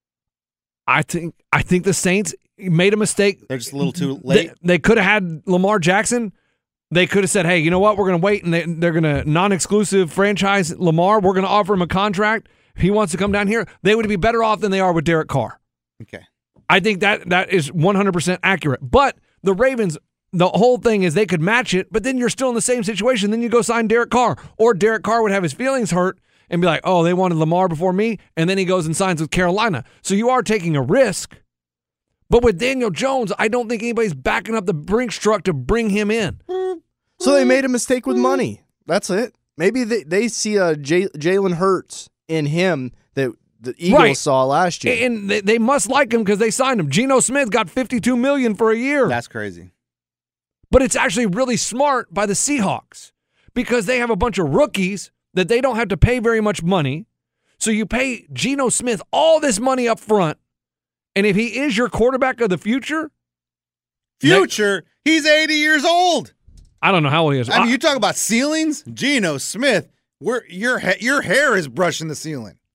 I think. I think the Saints made a mistake. They're just a little too They, late. they could have had Lamar Jackson. They could have said, "Hey, you know what? We're going to wait, and they, they're going to non-exclusive franchise Lamar. We're going to offer him a contract. If he wants to come down here, they would be better off than they are with Derek Carr." Okay. I think that that is one hundred percent accurate. But the Ravens, the whole thing is they could match it, but then you're still in the same situation. Then you go sign Derek Carr, or Derek Carr would have his feelings hurt and be like, "Oh, they wanted Lamar before me," and then he goes and signs with Carolina. So you are taking a risk. But with Daniel Jones, I don't think anybody's backing up the Brinks truck to bring him in. So they made a mistake with money. That's it. Maybe they, they see a J- Jalen Hurts in him that the Eagles Right. saw last year. And they, they must like him because they signed him. Geno Smith got fifty-two million dollars for a year. That's crazy. But it's actually really smart by the Seahawks because they have a bunch of rookies that they don't have to pay very much money. So you pay Geno Smith all this money up front, and if he is your quarterback of the future, Future, he's eighty years old. I don't know how old he is. I mean, you talk about ceilings. Geno Smith, where your ha- your hair is brushing the ceiling.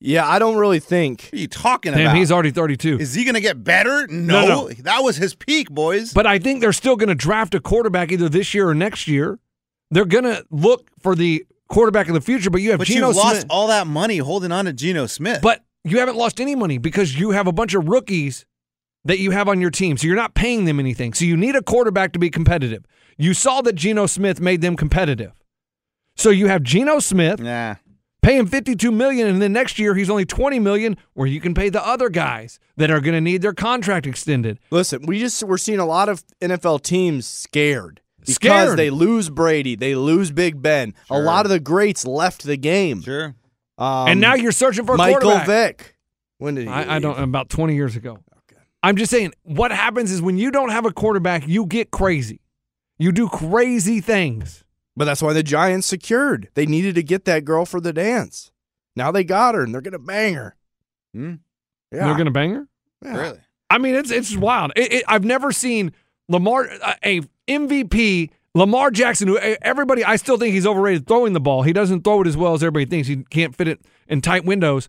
Yeah, I don't really think. What are you talking Damn, about? he's already thirty-two. Is he going to get better? No, No, no. That was his peak, boys. But I think they're still going to draft a quarterback either this year or next year. They're going to look for the quarterback of the future, but you have But Geno you've lost Smith. all that money holding on to Geno Smith. But you haven't lost any money because you have a bunch of rookies that you have on your team. So you're not paying them anything. So you need a quarterback to be competitive. You saw that Geno Smith made them competitive. So you have Geno Smith, nah. pay him fifty-two million dollars, and then next year he's only twenty million dollars, where you can pay the other guys that are going to need their contract extended. Listen, we just we're seeing a lot of N F L teams scared. Because Scared. they lose Brady, they lose Big Ben. Sure. A lot of the greats left the game. Sure. Um, and now you're searching for a Michael quarterback. Vick. When did he I, I leave? don't about twenty years ago. Okay. I'm just saying, what happens is when you don't have a quarterback, you get crazy. You do crazy things. But that's why the Giants secured. They needed to get that girl for the dance. Now they got her, and they're going to bang her. Hmm? Yeah. They're going to bang her? Yeah. Really? I mean, it's it's wild. It, it, I've never seen Lamar, a M V P, Lamar Jackson, who everybody, I still think he's overrated throwing the ball. He doesn't throw it as well as everybody thinks. He can't fit it in tight windows.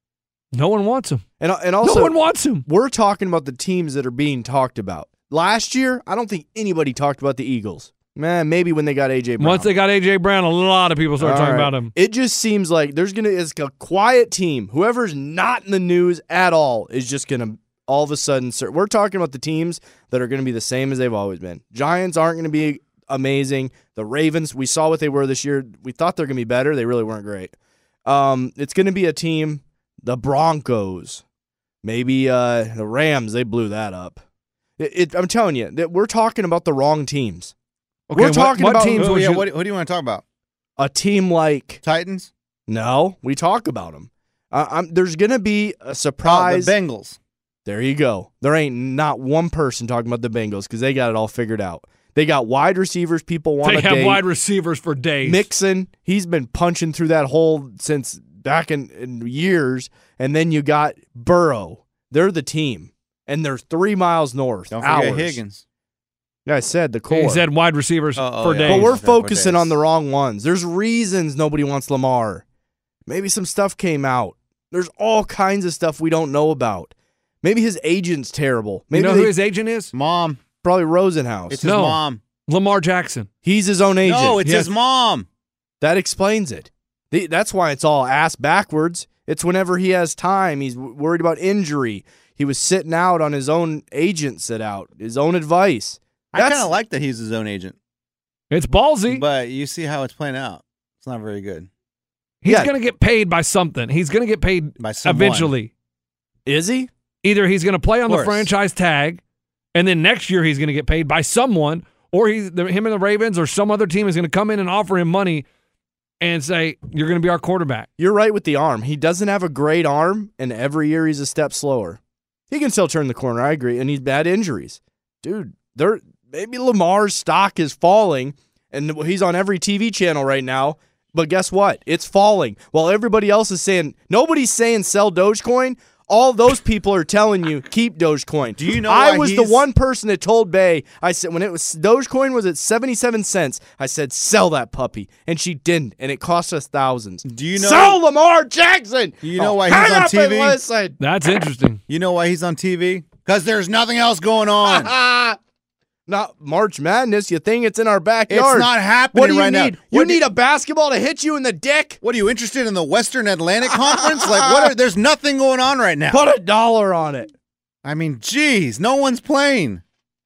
No one wants him. And, and also, no one wants him. We're talking about the teams that are being talked about. Last year, I don't think anybody talked about the Eagles. Man, maybe when they got A J Brown. Once they got A J Brown, a lot of people started All talking right. about him. It just seems like there's going to, it's a quiet team. Whoever's not in the news at all is just going to all of a sudden, we're talking about the teams that are going to be the same as they've always been. Giants aren't going to be amazing. The Ravens, we saw what they were this year. We thought they're going to be better. They really weren't great. Um, it's going to be a team, the Broncos, maybe uh, the Rams. They blew that up. It, it, I'm telling you that we're talking about the wrong teams. Okay, we're what- talking what about teams Oh, would yeah, you- what, who do you want to talk about? a team like Titans? no. We talk about them. Uh, I'm, there's going to be a Oh, surprise. the Bengals. There you go. There ain't not one person talking about the Bengals because they got it all figured out. They got wide receivers people want They to have date. wide receivers for days. Mixon, he's been punching through that hole since back in, in years. And then you got Burrow. They're the team. And they're three miles north. Don't forget hours. Higgins. Yeah, I said the core. He said wide receivers Oh, oh, for yeah. days. but we're For focusing days. on the wrong ones. There's reasons nobody wants Lamar. Maybe some stuff came out. There's all kinds of stuff we don't know about. Maybe his agent's terrible. Maybe you know they, who his agent is? Mom. probably Rosenhaus. It's his No. mom. Lamar Jackson. He's his own agent. No, it's Yes. his mom. That explains it. The- That's why it's all ass backwards. It's whenever he has time. He's w- worried about injury. He was sitting out on his own agent sit out, his own advice. I That's kind of like that he's his own agent. It's ballsy. But you see how it's playing out. It's not very good. He's Yeah. going to get paid by something. He's going to get paid By someone. eventually. Is he? Either he's going to play on the course. franchise tag, and then next year he's going to get paid by someone, or he, the, him and the Ravens or some other team is going to come in and offer him money and say, you're going to be our quarterback. You're right with the arm. He doesn't have a great arm, and every year he's a step slower. He can still turn the corner, I agree, and he's bad injuries. Dude, they're, maybe Lamar's stock is falling, and he's on every T V channel right now, but guess what? It's falling. While everybody else is saying, nobody's saying sell Dogecoin, all those people are telling you keep Dogecoin. Do you know I why was the he's- one person that told Bay, I said when it was Dogecoin was at seventy-seven cents, I said sell that puppy, and she didn't, and it cost us thousands. Do you know- Sell Lamar Jackson? Do you know Oh, why he's hang on up T and V? listen. That's interesting. You know why he's on T V? Because there's nothing else going on. Not March Madness. You think it's in our backyard? It's not happening What do you right now. need? You What do- need a basketball to hit you in the dick? What are you interested in the Western Atlantic Conference? Like, what? Are, there's nothing going on right now. Put a dollar on it. I mean, geez, no one's playing.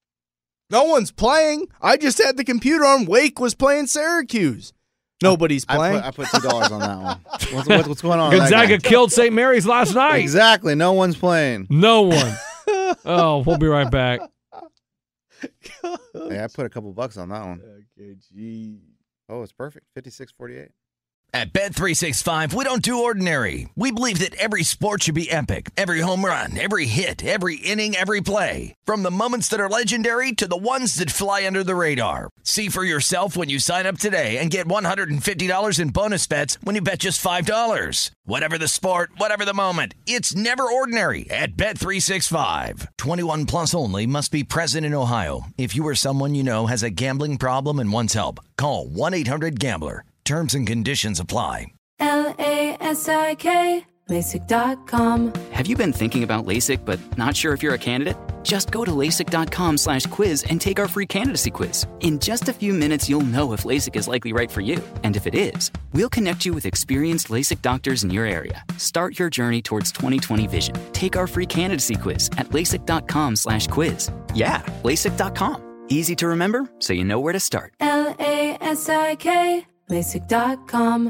No one's playing. I just had the computer on. Wake was playing Syracuse. Nobody's I playing. put, I put two dollars on that one. What's, what's, what's going on? with that Gonzaga guy? killed Saint Mary's last night. Exactly. No one's playing. No one. Oh, we'll be right back. Yeah, I put a couple bucks on that one. Okay, gee. Oh, it's perfect. fifty-six forty-eight. At Bet three sixty-five, we don't do ordinary. We believe that every sport should be epic. Every home run, every hit, every inning, every play. From the moments that are legendary to the ones that fly under the radar. See for yourself when you sign up today and get one hundred fifty dollars in bonus bets when you bet just five dollars. Whatever the sport, whatever the moment, it's never ordinary at Bet three sixty-five. twenty-one plus only. Must be present in Ohio. If you or someone you know has a gambling problem and wants help, call one eight hundred gambler. Terms and conditions apply. L A S I K, LASIK dot com. Have you been thinking about LASIK but not sure if you're a candidate? Just go to LASIK.com slash quiz and take our free candidacy quiz. In just a few minutes, you'll know if LASIK is likely right for you. And if it is, we'll connect you with experienced LASIK doctors in your area. Start your journey towards twenty twenty vision. Take our free candidacy quiz at LASIK.com slash quiz. Yeah, LASIK dot com. Easy to remember, so you know where to start. L A S I K, LASIK dot com.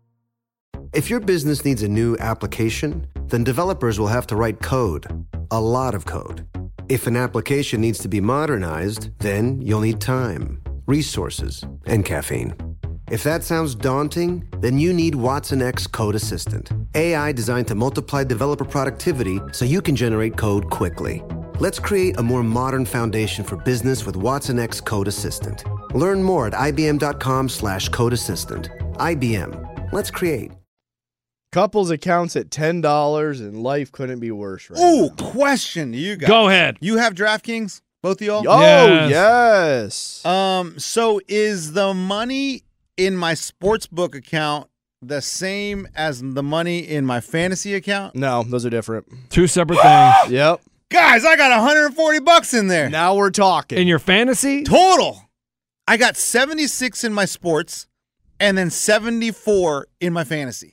If your business needs a new application, then developers will have to write code, a lot of code. If an application needs to be modernized, then you'll need time, resources, and caffeine. If that sounds daunting, then you need Watson X Code Assistant, A I designed to multiply developer productivity so you can generate code quickly. Let's create a more modern foundation for business with Watson X Code Assistant. Learn more at ibm.com slash code assistant. I B M. Let's create. Couples accounts at ten dollars, and life couldn't be worse right Ooh, now. question to you guys. Go ahead. You have DraftKings, both of y'all? Oh, Yes. yes. Um, so is the money in my sportsbook account the same as the money in my fantasy account? No, those are different. Two separate things. Yep. Guys, I got one hundred forty bucks in there. Now we're talking. In your fantasy? Total. I got seventy-six in my sports and then seventy-four in my fantasy.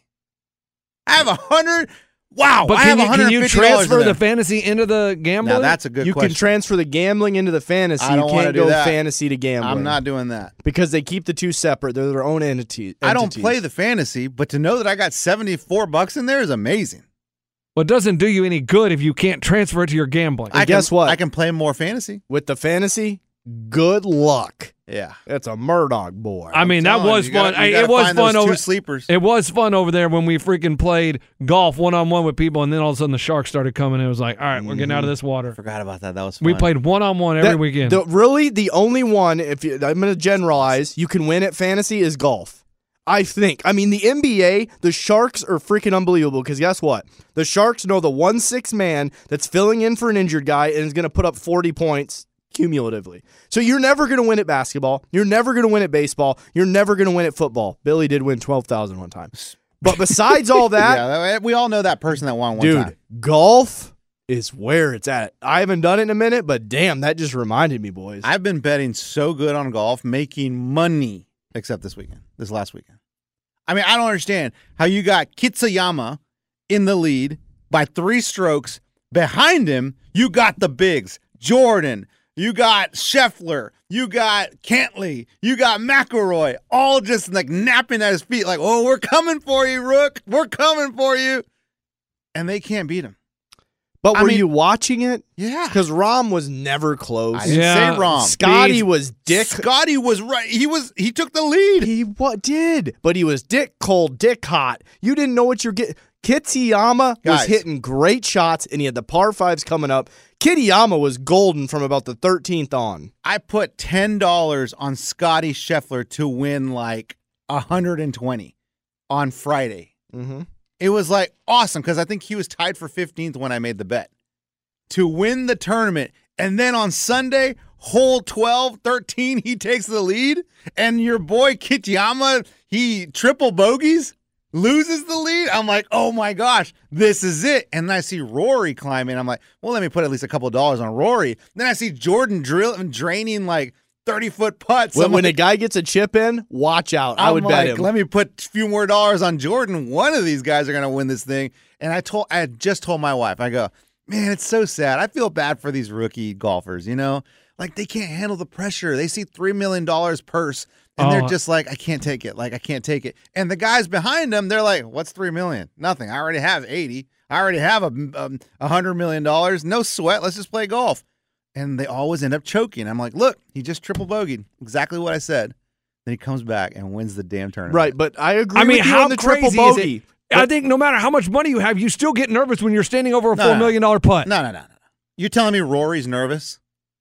I have one hundred. Wow. But I can have you, can you one hundred fifty dollars in transfer there. the fantasy into the gambling? Now, that's a good you question. can transfer the gambling into the fantasy. I don't you wanna can't do go that. fantasy to gambling. I'm not doing that. Because they keep the two separate. They're their own entity. I don't entities. play the fantasy, but to know that I got seventy-four bucks in there is amazing. Well, it doesn't do you any good if you can't transfer it to your gambling. I guess can, what? I can play more fantasy. With the fantasy, good luck. Yeah. That's a Murdoch boy. I mean, that telling you, was you fun. gotta- you Hey, gotta it was find fun those two over. sleepers. It was fun over there when we freaking played golf one on one with people, and then all of a sudden the sharks started coming. And it was like, all right, we're getting out of this water. Forgot about that. That was fun. We played one on one every That- weekend. The, really, the only one, if you, I'm going to generalize, you can win at fantasy is golf. I think. I mean, the N B A, the Sharks are freaking unbelievable because guess what? The Sharks know the one six man that's filling in for an injured guy and is going to put up forty points cumulatively. So you're never going to win at basketball. You're never going to win at baseball. You're never going to win at football. Billy did win twelve thousand one time. But besides all that, yeah, we all know that person that won one dude, time. golf is where it's at. I haven't done it in a minute, but damn, that just reminded me, boys. I've been betting so good on golf, making money, except this weekend, this last weekend. I mean, I don't understand how you got Kitsuyama in the lead by three strokes. Behind him, you got the bigs, Jordan, you got Scheffler, you got Cantley, you got McIlroy, all just like napping at his feet like, oh, we're coming for you, Rook. We're coming for you. And they can't beat him. But I were mean- you watching it? Yeah. Because Rahm was never close. I didn't Yeah. say wrong. Scotty Speeds. was dick. Scotty was right. He was. He took the lead. He what did, but he was dick cold, dick hot. You didn't know what you're getting. Kitsuyama was Guys. hitting great shots, and he had the par fives coming up. Kitayama was golden from about the thirteenth on. I put ten dollars on Scotty Scheffler to win like one hundred twenty on Friday. Mm-hmm. It was like awesome because I think he was tied for fifteenth when I made the bet to win the tournament. And then on Sunday, hole twelve, thirteen, he takes the lead. And your boy Kitayama, he triple bogeys, loses the lead. I'm like, oh my gosh, this is it. And then I see Rory climbing. I'm like, well, let me put at least a couple of dollars on Rory. Then I see Jordan drill draining like thirty-foot putts. When, I'm when like, a guy gets a chip in, watch out. I I'm would like, bet him. let me put a few more dollars on Jordan. One of these guys are going to win this thing. And I told, I had just told my wife, I go, man, it's so sad. I feel bad for these rookie golfers, you know? Like, they can't handle the pressure. They see three million dollars purse, and Oh. they're just like, I can't take it. Like, I can't take it. And the guys behind them, they're like, what's three million dollars? Nothing. I already have eighty. I already have a, um, a one hundred million dollars. No sweat. Let's just play golf. And they always end up choking. I'm like, look, he just triple bogeyed. Exactly what I said. Then he comes back and wins the damn tournament. Right, but I agree I mean, with you how on the triple crazy is bogey. it? I think no matter how much money you have, you still get nervous when you're standing over a No, four no, million dollar putt. No, no, no, no. no. You're telling me Rory's nervous?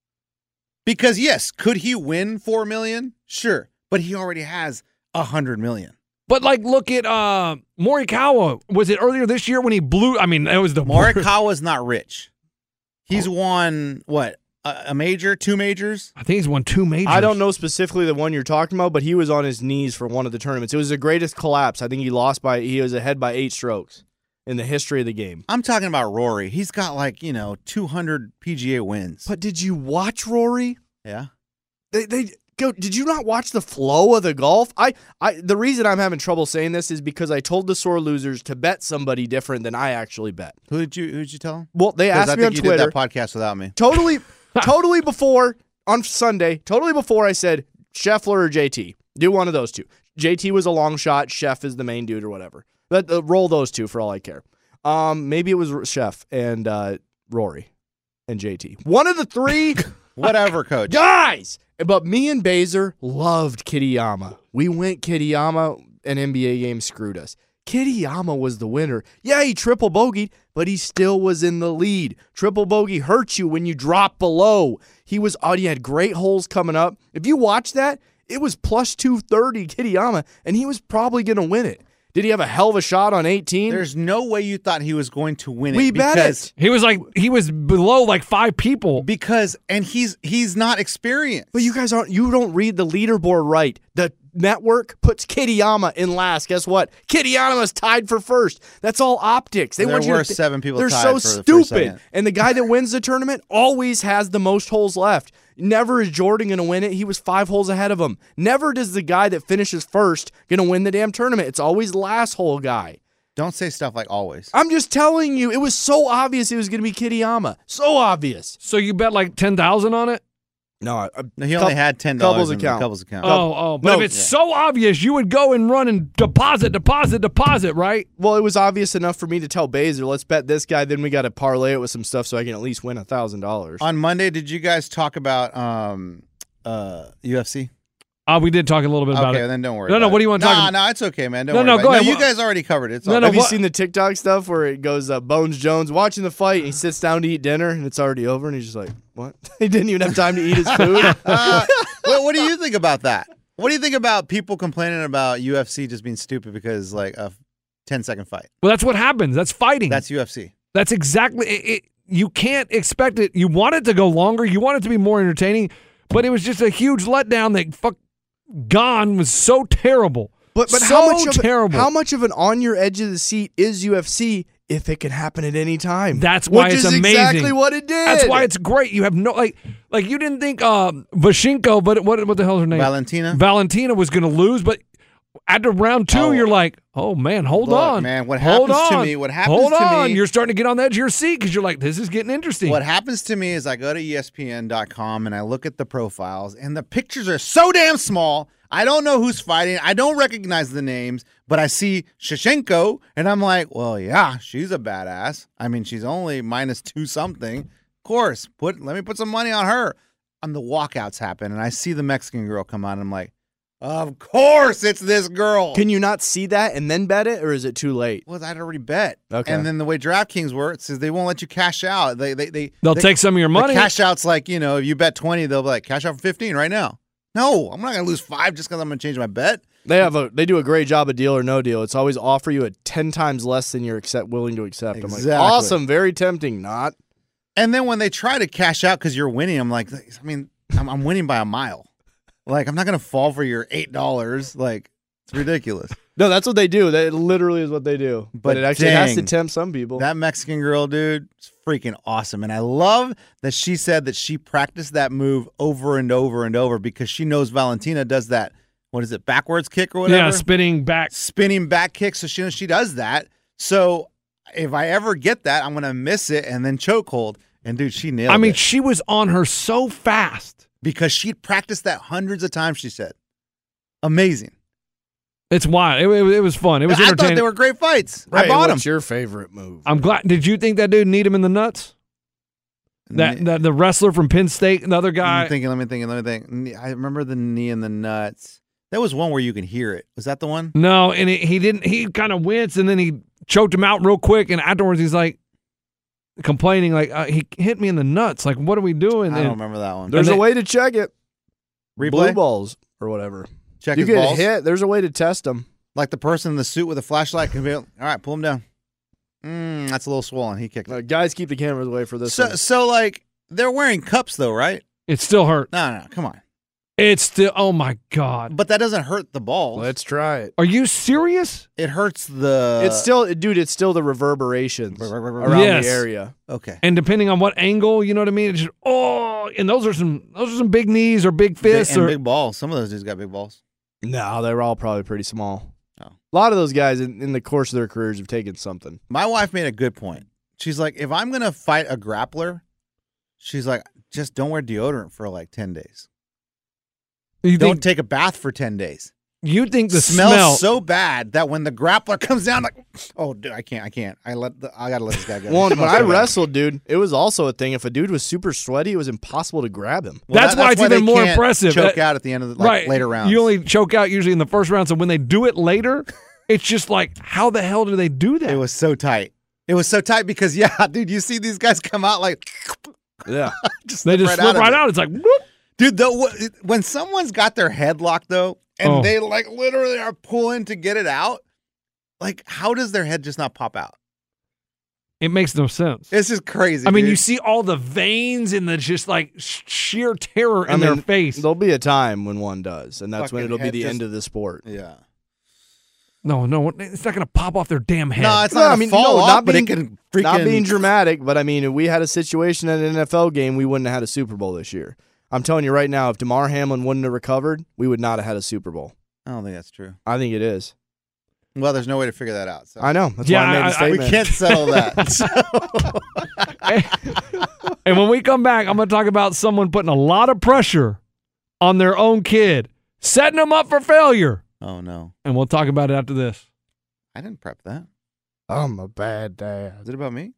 Because yes, could he win four million dollars? Sure, but he already has a hundred million. But like, look at uh, Morikawa. Was it earlier this year when he blew? I mean, that was the Morikawa's not rich. He's won what a, a major, two majors. I think he's won two majors. I don't know specifically the one you're talking about, but he was on his knees for one of the tournaments. It was the greatest collapse. I think he lost by, he was ahead by eight strokes. in the history of the game. I'm talking about Rory. He's got like, you know, two hundred P G A wins. But did you watch Rory? Yeah. They they go. Did you not watch the flow of the golf? I, I the reason I'm having trouble saying this is because I told the sore losers to bet somebody different than I actually bet. Who did you who did you tell them? Well, they asked I me think on you Twitter. did that podcast without me. Totally, totally before on Sunday. Totally before I said Scheffler or J T. Do one of those two. J T was a long shot. Chef is the main dude or whatever. But uh, roll those two for all I care. Um, maybe it was Chef and uh, Rory and J T. One of the three. Whatever, coach. Guys! But me and Baser loved Kitayama. We went Kitayama, an N B A game screwed us. Kitayama was the winner. Yeah, he triple bogeyed, but he still was in the lead. Triple bogey hurts you when you drop below. He was oh, he had great holes coming up. If you watch that, it was plus two thirty Kitayama, and he was probably going to win it. Did he have a hell of a shot on eighteen? There's no way you thought he was going to win it. We bet because it. He was like he was below like five people. Because and he's he's not experienced. But you guys aren't you don't read the leaderboard right. The network puts Kitayama in last. Guess what? Kitayama's tied for first. That's all optics. They There want you were to th- seven people They're tied so for the first stupid. second. And the guy that wins the tournament always has the most holes left. Never is Jordan going to win it. He was five holes ahead of him. Never does the guy that finishes first going to win the damn tournament. It's always last hole guy. Don't say stuff like always. I'm just telling you, it was so obvious it was going to be Kitayama. So obvious. So you bet like ten thousand on it? No, I, No, he only had ten dollars couples in account. the couples account. Oh, oh. But No, if it's yeah. so obvious, you would go and run and deposit, deposit, deposit, right? Well, it was obvious enough for me to tell Baser, let's bet this guy. Then we got to parlay it with some stuff so I can at least win a thousand dollars. On Monday, did you guys talk about um uh U F C? Uh, we did talk a little bit about Okay, it. then don't worry. No, no, about what do it. you want to nah, talk about? No, it's okay, man. Don't No, worry no, about go it. ahead. No, you What- guys already covered it. It's No, all no, good. Have you what- seen the TikTok stuff where it goes uh, Bones Jones watching the fight and he sits down to eat dinner and it's already over and he's just like, what? He didn't even have time to eat his food. Uh, what, what do you think about that? What do you think about people complaining about U F C just being stupid because like a ten second fight? Well, that's what happens. That's fighting. That's U F C. That's exactly it, it. You can't expect it. You want it to go longer. You want it to be more entertaining, but it was just a huge letdown that fuck Gone was so terrible. But but so how much of terrible. How much of an on your edge of the seat is U F C if it can happen at any time? That's why Which it's is amazing. exactly what it did. That's why it's great. You have no like like you didn't think um Vashenko, but what what the hell is her name? Valentina. Valentina was going to lose, but after round two, Oh. you're like, oh man, hold Look, on, man, what hold happens to on. me- what happens hold to on. me- You're starting to get on the edge of your seat because you're like, this is getting interesting. What happens to me is I go to E S P N dot com and I look at the profiles, and the pictures are so damn small. I don't know who's fighting. I don't recognize the names, but I see Shevchenko, and I'm like, well, yeah, she's a badass. I mean, she's only minus two something. Of course, put let me put some money on her. And the walkouts happen, and I see the Mexican girl come on, and I'm like, of course it's this girl. Can you not see that and then bet it, or is it too late? Well, I'd already bet. Okay. And then the way DraftKings works is they won't let you cash out. They they they They'll they- take some of your money. The cash out's like, you know, if you bet twenty, they'll be like, cash out for fifteen right now. No, I'm not gonna lose five just because I'm gonna change my bet. They have a they do a great job of deal or no deal. It's always offer you at ten times less than you're accept willing to accept. I'm Exactly. like, awesome, very tempting. Not. And then when they try to cash out because you're winning, I'm like, I mean, I'm, I'm winning by a mile. Like, I'm not gonna fall for your eight dollars. Like, it's ridiculous. No, that's what they do. That literally is what they do. But, But it actually has to dang, tempt some people. That Mexican girl, dude, is freaking awesome. And I love that she said that she practiced that move over and over and over because she knows Valentina does that. What is it, backwards kick or whatever? Yeah, spinning back. Spinning back kick. So she knows she does that. So if I ever get that, I'm gonna miss it and then chokehold. And dude, she nailed it. I mean, she was on her so fast. Because she'd practiced that hundreds of times, she said. Amazing. It's wild. It, it, it was fun. It was I thought entertaining. they were great fights. Ray, I bought them. what's your favorite move? I'm glad. Did you think that dude need him in the nuts? That, that the wrestler from Penn State, another guy. I'm thinking, let me think, let me think. I remember the knee in the nuts. That was one where you can hear it. Was that the one? No, and it, he didn't. He kind of winced, and then he choked him out real quick. And afterwards, he's like complaining, like uh, he hit me in the nuts. Like, what are we doing? I And don't remember that one. There's And a they- way to check it. Replay? Blue balls or whatever. Check you his get balls. hit. There's a way to test them. Like the person in the suit with a flashlight can be, all right, pull him down. Mm, that's a little swollen. He kicked it. Uh, guys, keep the cameras away for this. So, one. so like, they're wearing cups though, right? It still hurt. No, no, no, come on. It's still, oh my God. But that doesn't hurt the balls. Let's try it. Are you serious? It hurts the. It's still, dude, it's still the reverberations around Yes. the area. Okay. And depending on what angle, you know what I mean? It's just, oh, and those are some those are some big knees or big fists. and or big balls. Some of those dudes got big balls. No, they were all probably pretty small. Oh. A lot of those guys in, in the course of their careers have taken something. My wife made a good point. She's like, if I'm going to fight a grappler, she's like, just don't wear deodorant for like ten days. You Don't think, take a bath for ten days. you think the smells smell so bad that when the grappler comes down, like, oh, dude, I can't, I can't. I let, the, I gotta let this guy go. Well, It when smells I so bad. wrestled, dude, it was also a thing. If a dude was super sweaty, it was impossible to grab him. Well, That's that- why it's they even more can't impressive. Choke That- out at the end of the like, right. later rounds. You only choke out usually in the first round. So when they do it later, it's just like, how the hell do they do that? It was so tight. It was so tight because yeah, dude, you see these guys come out like, Yeah. just they slip just right slip out of right it. out. It's like, whoop. Dude, the, when someone's got their head locked though, and Oh. they like literally are pulling to get it out, like how does their head just not pop out? It makes no sense. It's just crazy. I mean, dude. you see all the veins and the just like sh- sheer terror in I their mean, face. There'll be a time when one does, and that's when Fucking it'll be head the just- end of the sport. Yeah. No, no, it's not going to pop off their damn head. No, it's No, not I gonna mean, fall no, off, not but being- it can freaking. Not being dramatic, but I mean, if we had a situation at an N F L game, we wouldn't have had a Super Bowl this year. I'm telling you right now, if DeMar Hamlin wouldn't have recovered, we would not have had a Super Bowl. I don't think that's true. I think it is. Well, there's no way to figure that out. So. I know. That's Yeah, why I made I- the I- We statement. can't settle that. And when we come back, I'm going to talk about someone putting a lot of pressure on their own kid, setting them up for failure. Oh no, And we'll talk about it after this. I didn't prep that. I'm a bad dad. Is it about me?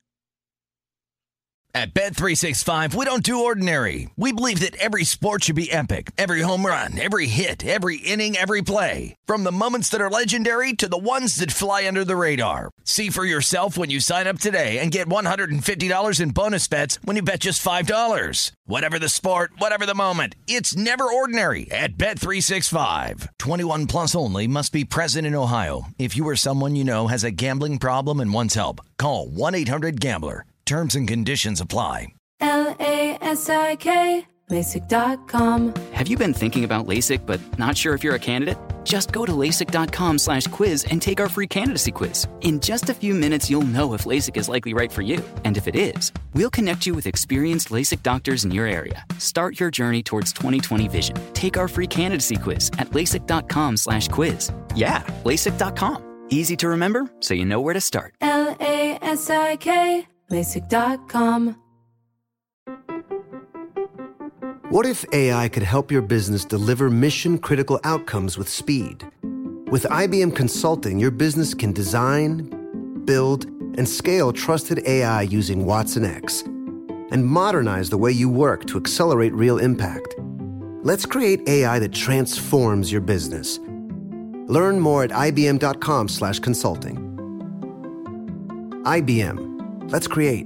At Bet three sixty-five, we don't do ordinary. We believe that every sport should be epic. Every home run, every hit, every inning, every play. From the moments that are legendary to the ones that fly under the radar. See for yourself when you sign up today and get one hundred fifty dollars in bonus bets when you bet just five dollars. Whatever the sport, whatever the moment, it's never ordinary at Bet three sixty-five. twenty-one plus only. Must be present in Ohio. If you or someone you know has a gambling problem and wants help, call one eight hundred gambler. Terms and conditions apply. L A S I K, LASIK dot com. Have you been thinking about LASIK but not sure if you're a candidate? Just go to LASIK.com slash quiz and take our free candidacy quiz. In just a few minutes, you'll know if LASIK is likely right for you. And if it is, we'll connect you with experienced LASIK doctors in your area. Start your journey towards twenty twenty vision. Take our free candidacy quiz at LASIK.com slash quiz. Yeah, LASIK dot com. Easy to remember, so you know where to start. L A S I K, LASIK dot com. What if A I could help your business deliver mission-critical outcomes with speed? With I B M Consulting, your business can design, build, and scale trusted A I using Watson X and modernize the way you work to accelerate real impact. Let's create A I that transforms your business. Learn more at ibm.com slash consulting. I B M. Let's create.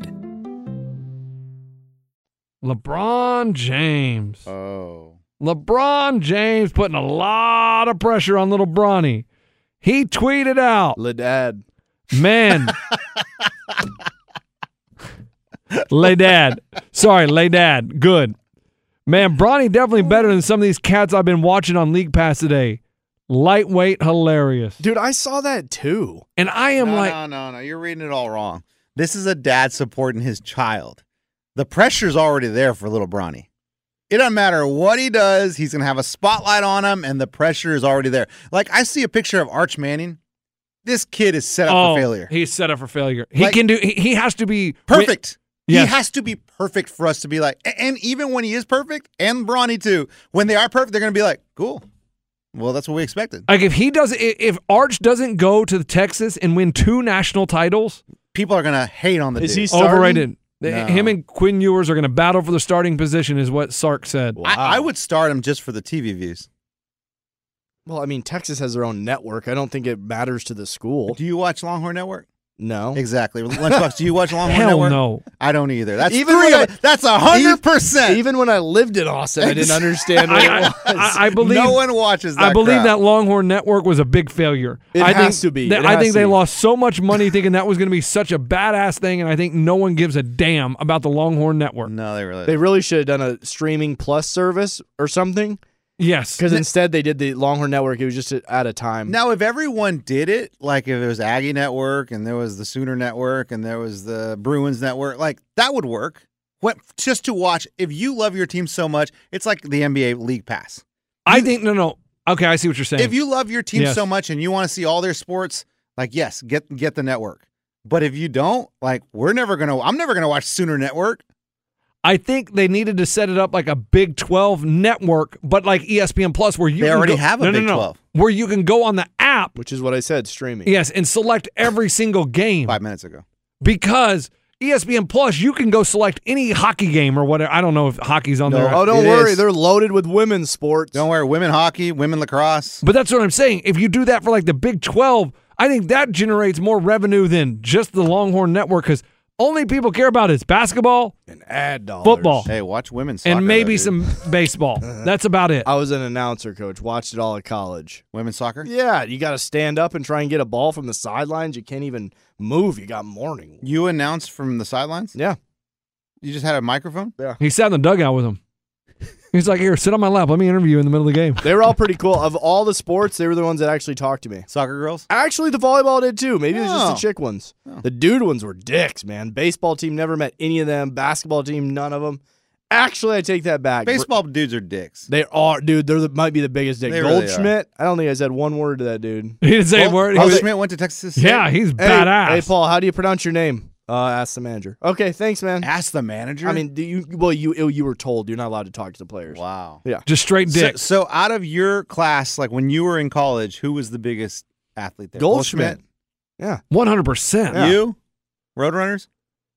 LeBron James. Oh. LeBron James putting a lot of pressure on little Bronny. He tweeted out, Le dad. man. Lay dad. Sorry, lay dad. Good. Man, Bronny definitely better than some of these cats I've been watching on League Pass today. Lightweight, hilarious. Dude, I saw that too. And I am no, like, no, no, no. You're reading it all wrong. This is a dad supporting his child. The pressure's already there for little Bronny. It doesn't matter what he does. He's going to have a spotlight on him, and the pressure is already there. Like, I see a picture of Arch Manning. This kid is set up oh, for failure. he's set up for failure. He Like- can do, he, he has to be Perfect. Yes. He has to be perfect for us to be like, and even when he is perfect, and Bronny too, when they are perfect, they're going to be like, cool. Well, that's what we expected. Like if he does, if Arch doesn't go to Texas and win two national titles, People are going to hate on the Is dude. he starting? overrated. The- No. Him and Quinn Ewers are going to battle for the starting position, is what Sark said. I, I would start him just for the T V views. Well, I mean, Texas has their own network. I don't think it matters to the school. Do you watch Longhorn Network? No. Exactly. Lunchbox, do you watch Longhorn Hell Network? no. I don't either. That's Even three when of I- it. That's a hundred percent. Even when I lived in Austin, I didn't understand what I, it was. I, I believe no one watches that. I believe crap. that Longhorn Network was a big failure. It I has think to be. that- It I has think to they be. lost so much money thinking that was going to be such a badass thing, and I think no one gives a damn about the Longhorn Network. No, they really. They really should have done a streaming plus service or something Yes. Because instead they did the Longhorn Network. It was just at a time. Now, if everyone did it, like if it was Aggie Network and there was the Sooner Network and there was the Bruins Network, like that would work. What just to watch? If you love your team so much, it's like the N B A League Pass. I think no, no. Okay, I see what you're saying. If you love your team Yes. so much and you want to see all their sports, like yes, get get the network. But if you don't, like we're never gonna. I'm never gonna watch Sooner Network. I think they needed to set it up like a Big twelve network, but like E S P N Plus, where you They can already go, have a no, no, Big no, twelve. where you can go on the app. Which is what I said, streaming. Yes, and select every single game. Five minutes ago. Because E S P N Plus, you can go select any hockey game or whatever. I don't know if hockey's on No. there. Oh, don't It worry. is. They're loaded with women's sports. Don't worry, women hockey, women lacrosse. But that's what I'm saying. If you do that for like the Big twelve, I think that generates more revenue than just the Longhorn Network because only people care about is basketball, And ad dollars. football, Hey, watch women's soccer. and maybe though, dude. some baseball. That's about it. I was an announcer, coach. Watched it all at college. women's soccer. Yeah, you got to stand up and try and get a ball from the sidelines. You can't even move. You got morning. You announced from the sidelines. Yeah. You just had a microphone. He sat in the dugout with him. He's like, here, sit on my lap. Let me interview you in the middle of the game. They were all pretty cool. Of all the sports, they were the ones that actually talked to me. Soccer girls. Actually, the volleyball did too. Maybe it was just Oh. the chick ones. Oh. The dude ones were dicks, man. Baseball team, never met any of them. Basketball team, none of them. Actually, I take that back. Baseball dudes are dicks. They are, dude. They are might be the biggest dick. They really Goldschmidt. I don't think I said one word to that dude. He didn't say a Gold- word. He was- Goldschmidt went to Texas State. yeah, he's Hey, badass. hey, Paul, how do you pronounce your name? Uh, ask the manager. Okay, thanks, man. Ask the manager. I mean, do you well, you you were told you're not allowed to talk to the players. wow. Yeah. Just straight So, dick. so out of your class, like when you were in college, who was the biggest athlete there? Goldschmidt. Yeah. one hundred percent. Yeah. You? Roadrunners?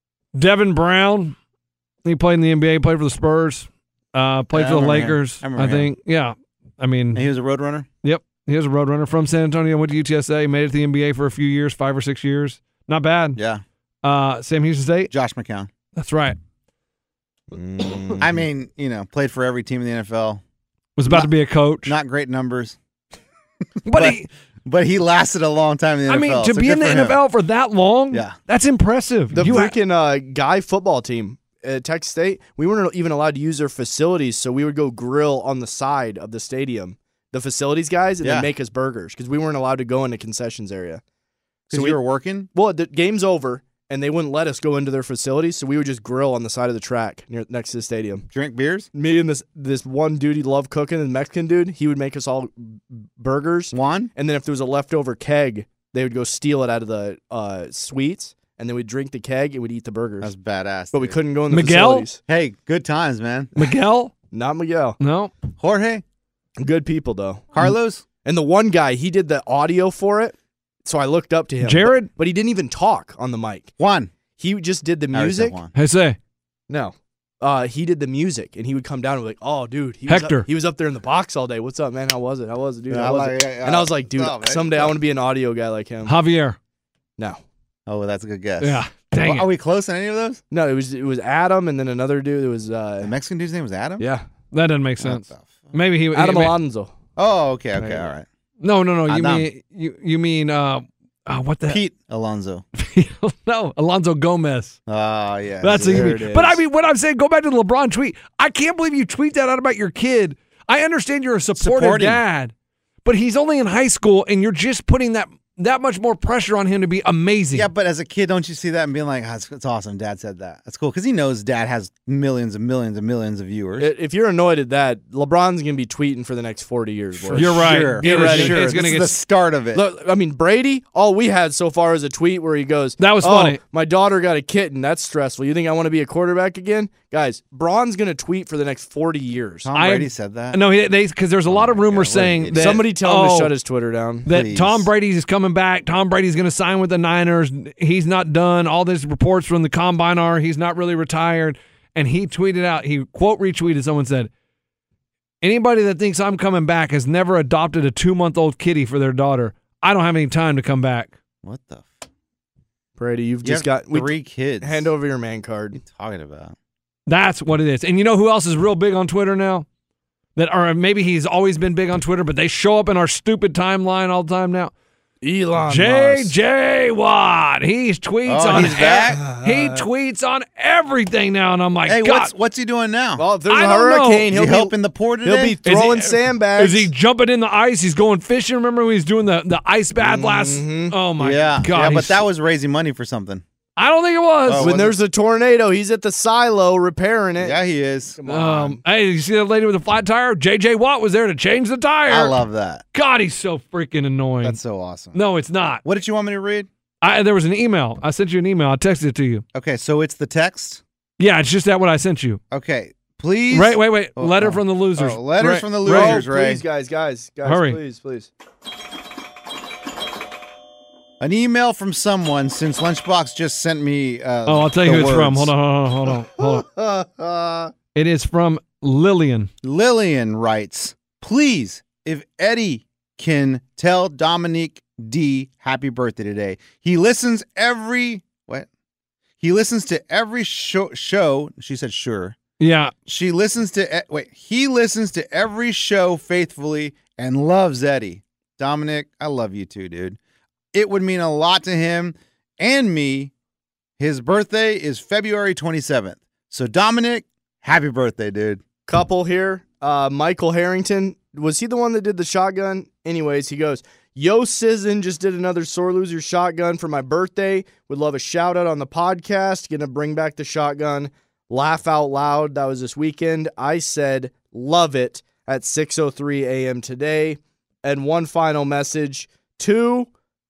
Devin Brown, he played in the N B A, played for the Spurs, uh, played Yeah, for I the remember him. Lakers, I I, remember think. Yeah. I mean, And he was a roadrunner? yep. He was a roadrunner from San Antonio, went to U T S A, made it to the N B A for a few years, five or six years. Not bad. Yeah. Uh, Sam Houston State. Josh McCown. That's right. I mean, you know, played for every team in the N F L. Was about Not- to be a coach. Not great numbers, but, but he, but he lasted a long time in the I N F L. mean, to so be good in the for N F him. L for that long, Yeah. that's impressive. The You ha- freaking uh, guy football team at Texas State, we weren't even allowed to use their facilities, so we would go grill on the side of the stadium. The facilities guys, and Yeah. they make us burgers because we weren't allowed to go in the concessions area. Because So we we were working. Well, the game's over, and they wouldn't let us go into their facilities, so we would just grill on the side of the track near next to the stadium. Drink beers. Me and this this one dude he loved cooking, the Mexican dude, he would make us all burgers. Juan. And then if there was a leftover keg, they would go steal it out of the uh, suites, and then we'd drink the keg and we'd eat the burgers. That's badass. but we dude. couldn't go in the Miguel? facilities. Hey, good times, man. Miguel? Not Miguel. No. Jorge. Good people though. Carlos. And the one guy, he did the audio for it, so I looked up to him. Jared? but, but he didn't even talk on the mic. Juan. He just did the I already said music. Juan. Hey, say. No. Uh, he did the music, and he would come down and be like, "Oh, dude, he was Hector. up, he was up there in the box all day. What's up, man? How was it? How was it, dude? Yeah, How was like, it?" yeah, yeah. And I was like, "Dude, What's up, man? someday I What's want to be an audio guy like him." Javier. No, Oh, that's a good guess. Yeah. Dang Are it. we close on any of those? no, it was it was Adam, and then another dude. It was The uh, Mexican dude's name was Adam? yeah, That doesn't make What sense. the fuck? Maybe he. Adam he, Alonso. Oh, okay, okay, Maybe. all right. No, no, no. You Adam. mean you? You mean uh, uh what the? Pete Alonso. no, Alonso Gomez. Oh, yeah. That's There what you it mean. But I is. mean, what I'm saying, go back to the LeBron tweet. I can't believe you tweet that out about your kid. I understand you're a supportive Supporting. dad, but he's only in high school, and you're just putting that that much more pressure on him to be amazing. Yeah, but as a kid, don't you see that and being like, oh, it's, it's awesome. Dad said that. That's cool because he knows Dad has millions and millions and millions of viewers. I- If you're annoyed at that, LeBron's gonna be tweeting for the next forty years. Boys. You're right. Sure. Get For ready. Sure. It's gonna This get is the start of it. Look, I mean, Brady, all we had so far is a tweet where he goes, That was "Oh, funny. my daughter got a kitten. That's stressful. You think I want to be a quarterback again?" Guys, Braun's going to tweet for the next forty years. Tom I- Brady said that. No, he, they because there's a lot of my rumors God, what an saying idiot. that Somebody tell him oh, to shut his Twitter down. that Please. Tom Brady is coming back. Tom Brady's going to sign with the Niners. He's not done. All these reports from the combine are he's not really retired. And he tweeted out, he quote retweeted, someone said, anybody that thinks I'm coming back has never adopted a two-month-old kitty for their daughter. I don't have any time to come back. What the? F- Brady, you've you just have got we- three kids. hand over your man What card. are you talking about? That's what it is. And you know who else is real big on Twitter now? That or maybe he's always been big on Twitter, but they show up in our stupid timeline all the time now. Elon J Musk. J Watt. He tweets Oh, on he's back? He tweets on everything now, and I'm like, Hey, God. what's what's he doing now? Well, if there's I a don't know. hurricane, Is he'll he be helping the poor today? He'll be throwing Is he- sandbags. Is he jumping in the ice? He's going fishing. Remember when he was doing the, the ice bath last? Oh my yeah, God! yeah, but he's- that was raising money for something. I don't think it was. Oh, when was there's a tornado, he's at the silo repairing it. Yeah, he is. Come Um, hey, you see that lady with the flat tire? J J Watt was there to change the tire. I love that. God, he's so freaking annoying. That's so awesome. No, it's not. What did you want me to read? I, there was an email. I sent you an email. I texted it to you. Okay, so it's the text. Yeah, it's just that what I sent you. Okay, please. Wait, wait, wait. Oh, letter oh. from the losers. Oh, letters Ray- from the Ray- losers, Ray. Please, guys, guys, guys, Hurry. please, please. An email from someone since Lunchbox just sent me. Uh, Oh, I'll tell you the who it's from. words. Hold on, hold on, hold on. Hold on. It is from Lillian. Lillian writes, please, if Eddie can tell Dominique D happy birthday today. He listens every, what? He listens to every show, show. She said, sure. Yeah. She listens to, e- wait, he listens to every show faithfully and loves Eddie. Dominic, I love you too, dude. It would mean a lot to him and me. His birthday is February twenty-seventh. So, Dominic, happy birthday, dude. Couple here. Uh, Michael Harrington. Was he the one that did the shotgun? Anyways, he goes, Yo Sizzin just did another sore loser shotgun for my birthday. Would love a shout out on the podcast. Gonna bring back the shotgun. Laugh out loud. That was this weekend. I said, love it at six oh three a.m. today. And one final message to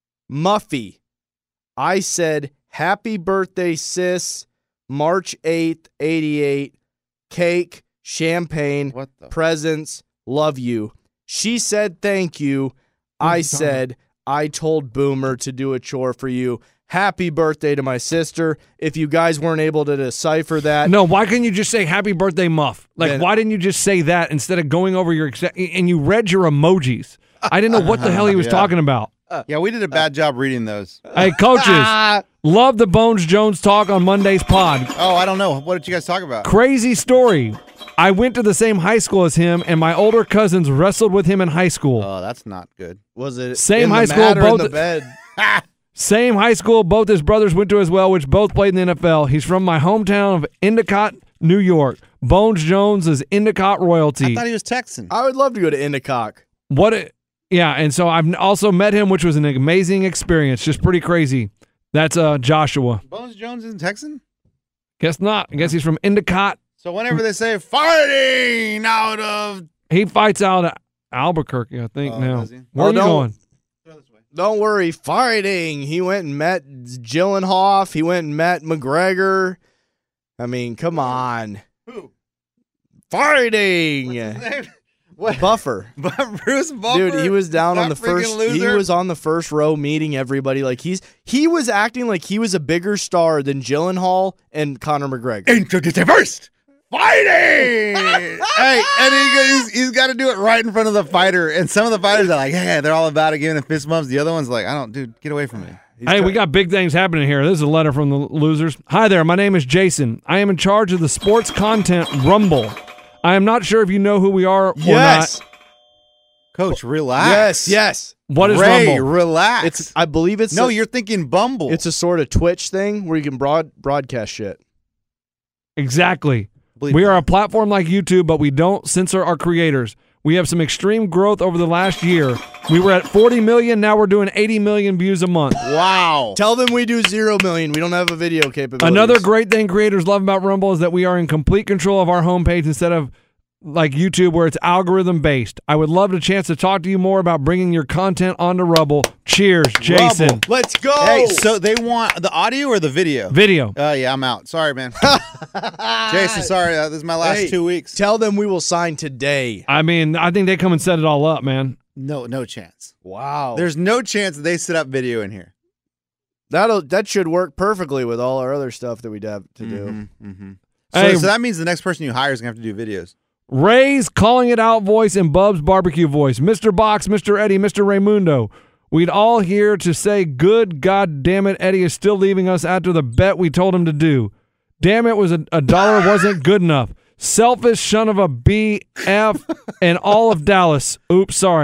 Muffy. I said, happy birthday, sis. March eighth, eighty-eight. Cake, champagne, What the? presents, love you. She said, thank you. I said, I told Boomer to do a chore for you. Happy birthday to my sister. If you guys weren't able to decipher that. No, why couldn't you just say happy birthday, Muff? Like, Then- why didn't you just say that instead of going over your ex- and you read your emojis? I didn't know what the hell he was Yeah. talking about. Yeah, we did a bad job reading those. Hey, coaches, love the Bones Jones talk on Monday's pod. Oh, I don't know. What did you guys talk about? Crazy story. I went to the same high school as him, and my older cousins wrestled with him in high school. Oh, that's not good. Was it Same in high the school, mat or in both- the bed? Same high school both his brothers went to as well, which both played in the N F L. He's from my hometown of Endicott, New York. Bones Jones is Endicott royalty. I thought he was Texan. I would love to go to Endicott. What? A, yeah, and so I've also met him, which was an amazing experience. Just pretty crazy. That's uh Joshua. Bones Jones isn't Texan? Guess not. I guess he's from Endicott. So whenever they say fighting out of... He fights out of Albuquerque, I think. Oh, now, does he? where Oh, are you no. going? Don't worry, fighting. He went and met Gyllenhaal. He went and met McGregor. I mean, come on. Who? Fighting. What? Buffer. Bruce Buffer? Dude, he was down on That the first. freaking He loser? was on the first row meeting everybody. Like he's he was acting like he was a bigger star than Gyllenhaal and Conor McGregor. Introduce it first. Fighting! Hey, and he, he's, he's got to do it right in front of the fighter. And some of the fighters are like, yeah, they're all about it, giving him fist bumps. The other one's like, I don't, dude, get away from me. Hey, we got big things happening here. This is a letter from the losers. Hi there, my name is Jason. I am in charge of the sports content Rumble. I am not sure if you know who we are or Yes. not. Coach, relax. Yes. Yes. What is Ray, Rumble? relax. It's. I believe it's. no, a, you're thinking Bumble. It's a sort of Twitch thing where you can broad broadcast shit. Exactly. Believe We me. are a platform like YouTube, but we don't censor our creators. We have some extreme growth over the last year. We were at forty million, now we're doing eighty million views a month. Wow. Tell them we do zero million. We don't have a video capability. Another great thing creators love about Rumble is that we are in complete control of our homepage instead of like YouTube where it's algorithm based. I would love the chance to talk to you more about bringing your content onto Rumble. Cheers, Jason. Rumble. Let's go. Hey, so they want the audio or the video? Video. Oh, yeah, I'm out. Sorry, man. Jason, sorry. Uh, this is my last Hey, two weeks. Tell them we will sign today. I mean, I think they come and set it all up, man. No, no chance. Wow. There's no chance that they set up video in here. That'll that should work perfectly with all our other stuff that we'd have to do. Mm-hmm, mm-hmm. So, Hey. so that means the next person you hire is going to have to do videos. Ray's calling it out voice and Bub's barbecue voice. Mister Box, Mister Eddie, Mister Raymundo. We'd all here to say, good God damn it, Eddie is still leaving us after the bet we told him to do. Damn it, was a, a dollar wasn't good enough. Selfish son of a B F and all of Dallas. Oops, sorry.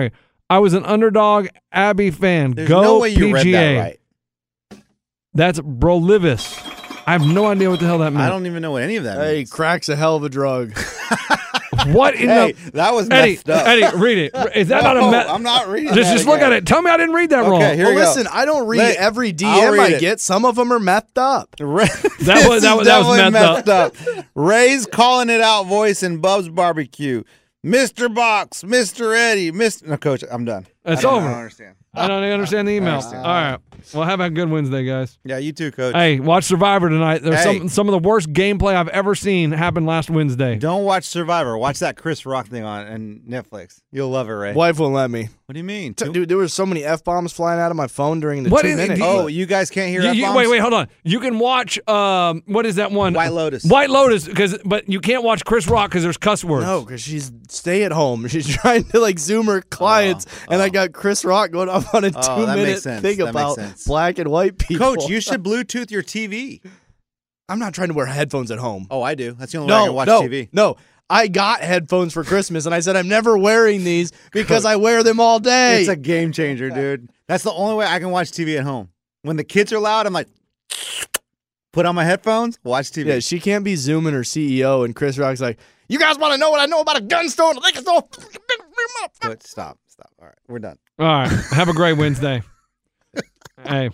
I was an underdog Abby fan. There's Go no way you P G A. read that right. That's Brolivis. I have no idea what the hell that meant. I don't even know what any of that Hey, means. crack's a hell of a drug. What in Hey, the... that was Eddie, messed up. Eddie, read it. Is that No, not a me- I'm not reading Just, that just look again. at it. Tell me I didn't read that Okay, wrong. here Well, we go. listen, I don't read Let- every D I'll M read I it. get. Some of them are methed up. Ray, That was- this that was- is that was definitely messed messed up. Ray's calling it out voice in Bub's barbecue. Mister Box, Mister Eddie, Mister No, Coach, I'm done. It's I don't, over. I don't understand. I don't understand the email. understand. All right. Well, have a good Wednesday, guys. Yeah, you too, Coach. Hey, watch Survivor tonight. There's Hey. some some of the worst gameplay I've ever seen happen last Wednesday. Don't watch Survivor. Watch that Chris Rock thing on, on Netflix. You'll love it, Ray. Wife won't let me. What do you mean? T- Dude, there were so many F-bombs flying out of my phone during the What two is- minutes. Oh, you guys can't hear You- you- F-bombs? wait, wait, hold on. You can watch um, what is that one? White Lotus. White Lotus, because but you can't watch Chris Rock because there's cuss words. No, because she's stay at home. She's trying to like Zoom her clients, Oh, and I oh. got Chris Rock going off on a Oh, two that minute makes sense. thing That makes about sense. black and white people. Coach, you should Bluetooth your T V. I'm not trying to wear headphones at home. Oh, I do. That's the only way I No, can watch no, T V. no. I got headphones for Christmas, and I said I'm never wearing these because I wear them all day. It's a game changer, dude. That's the only way I can watch T V at home. When the kids are loud, I'm like, put on my headphones, watch T V. Yeah, she can't be Zooming her C E O, and Chris Rock's like, "You guys want to know what I know about a gun store and a liquor store?" But stop, stop. All right, we're done. All right. Have a great Wednesday. Hey.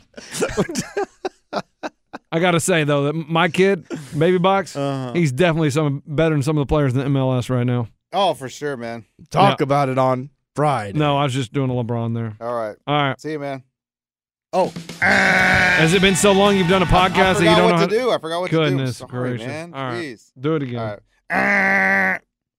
I got to say, though, that my kid, Baby Box, Uh-huh. he's definitely some better than some of the players in the M L S right now. Oh, for sure, man. Talk Yeah. about it on Friday. No, I was just doing a LeBron there. All right. All right. See you, man. Oh. Has it been so long you've done a podcast I that forgot you don't what know how to do. I forgot what to do. Goodness Sorry, gracious. man. All right. Jeez. Do it again. All right.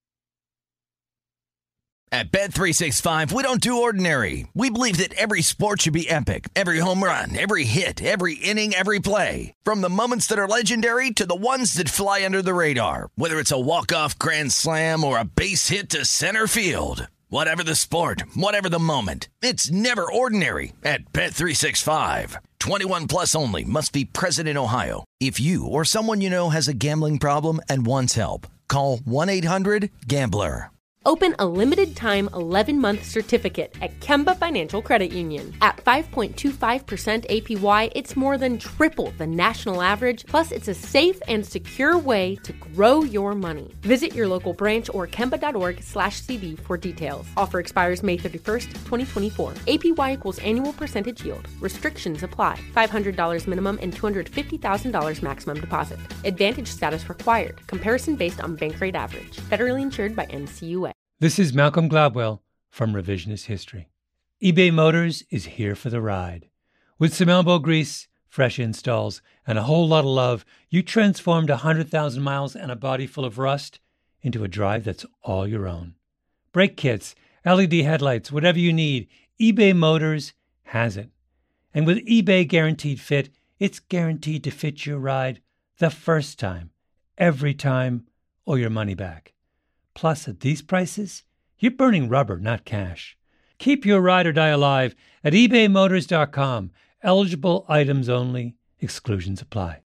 At Bet three sixty-five, we don't do ordinary. We believe that every sport should be epic. Every home run, every hit, every inning, every play. From the moments that are legendary to the ones that fly under the radar. Whether it's a walk-off grand slam or a base hit to center field. Whatever the sport, whatever the moment. It's never ordinary at Bet three sixty-five. twenty-one plus only. Must be present in Ohio. If you or someone you know has a gambling problem and wants help, call one eight hundred gambler. Open a limited-time eleven-month certificate at Kemba Financial Credit Union. At five point two five percent A P Y, it's more than triple the national average, plus it's a safe and secure way to grow your money. Visit your local branch or kemba.org slash CD for details. Offer expires May thirty-first, twenty twenty-four. A P Y equals annual percentage yield. Restrictions apply. five hundred dollars minimum and two hundred fifty thousand dollars maximum deposit. Advantage status required. Comparison based on bank rate average. Federally insured by N C U A. This is Malcolm Gladwell from Revisionist History. eBay Motors is here for the ride. With some elbow grease, fresh installs, and a whole lot of love, you transformed one hundred thousand miles and a body full of rust into a drive that's all your own. Brake kits, L E D headlights, whatever you need, eBay Motors has it. And with eBay Guaranteed Fit, it's guaranteed to fit your ride the first time, every time, or your money back. Plus, at these prices, you're burning rubber, not cash. Keep your ride or die alive at ebay motors dot com. Eligible items only. Exclusions apply.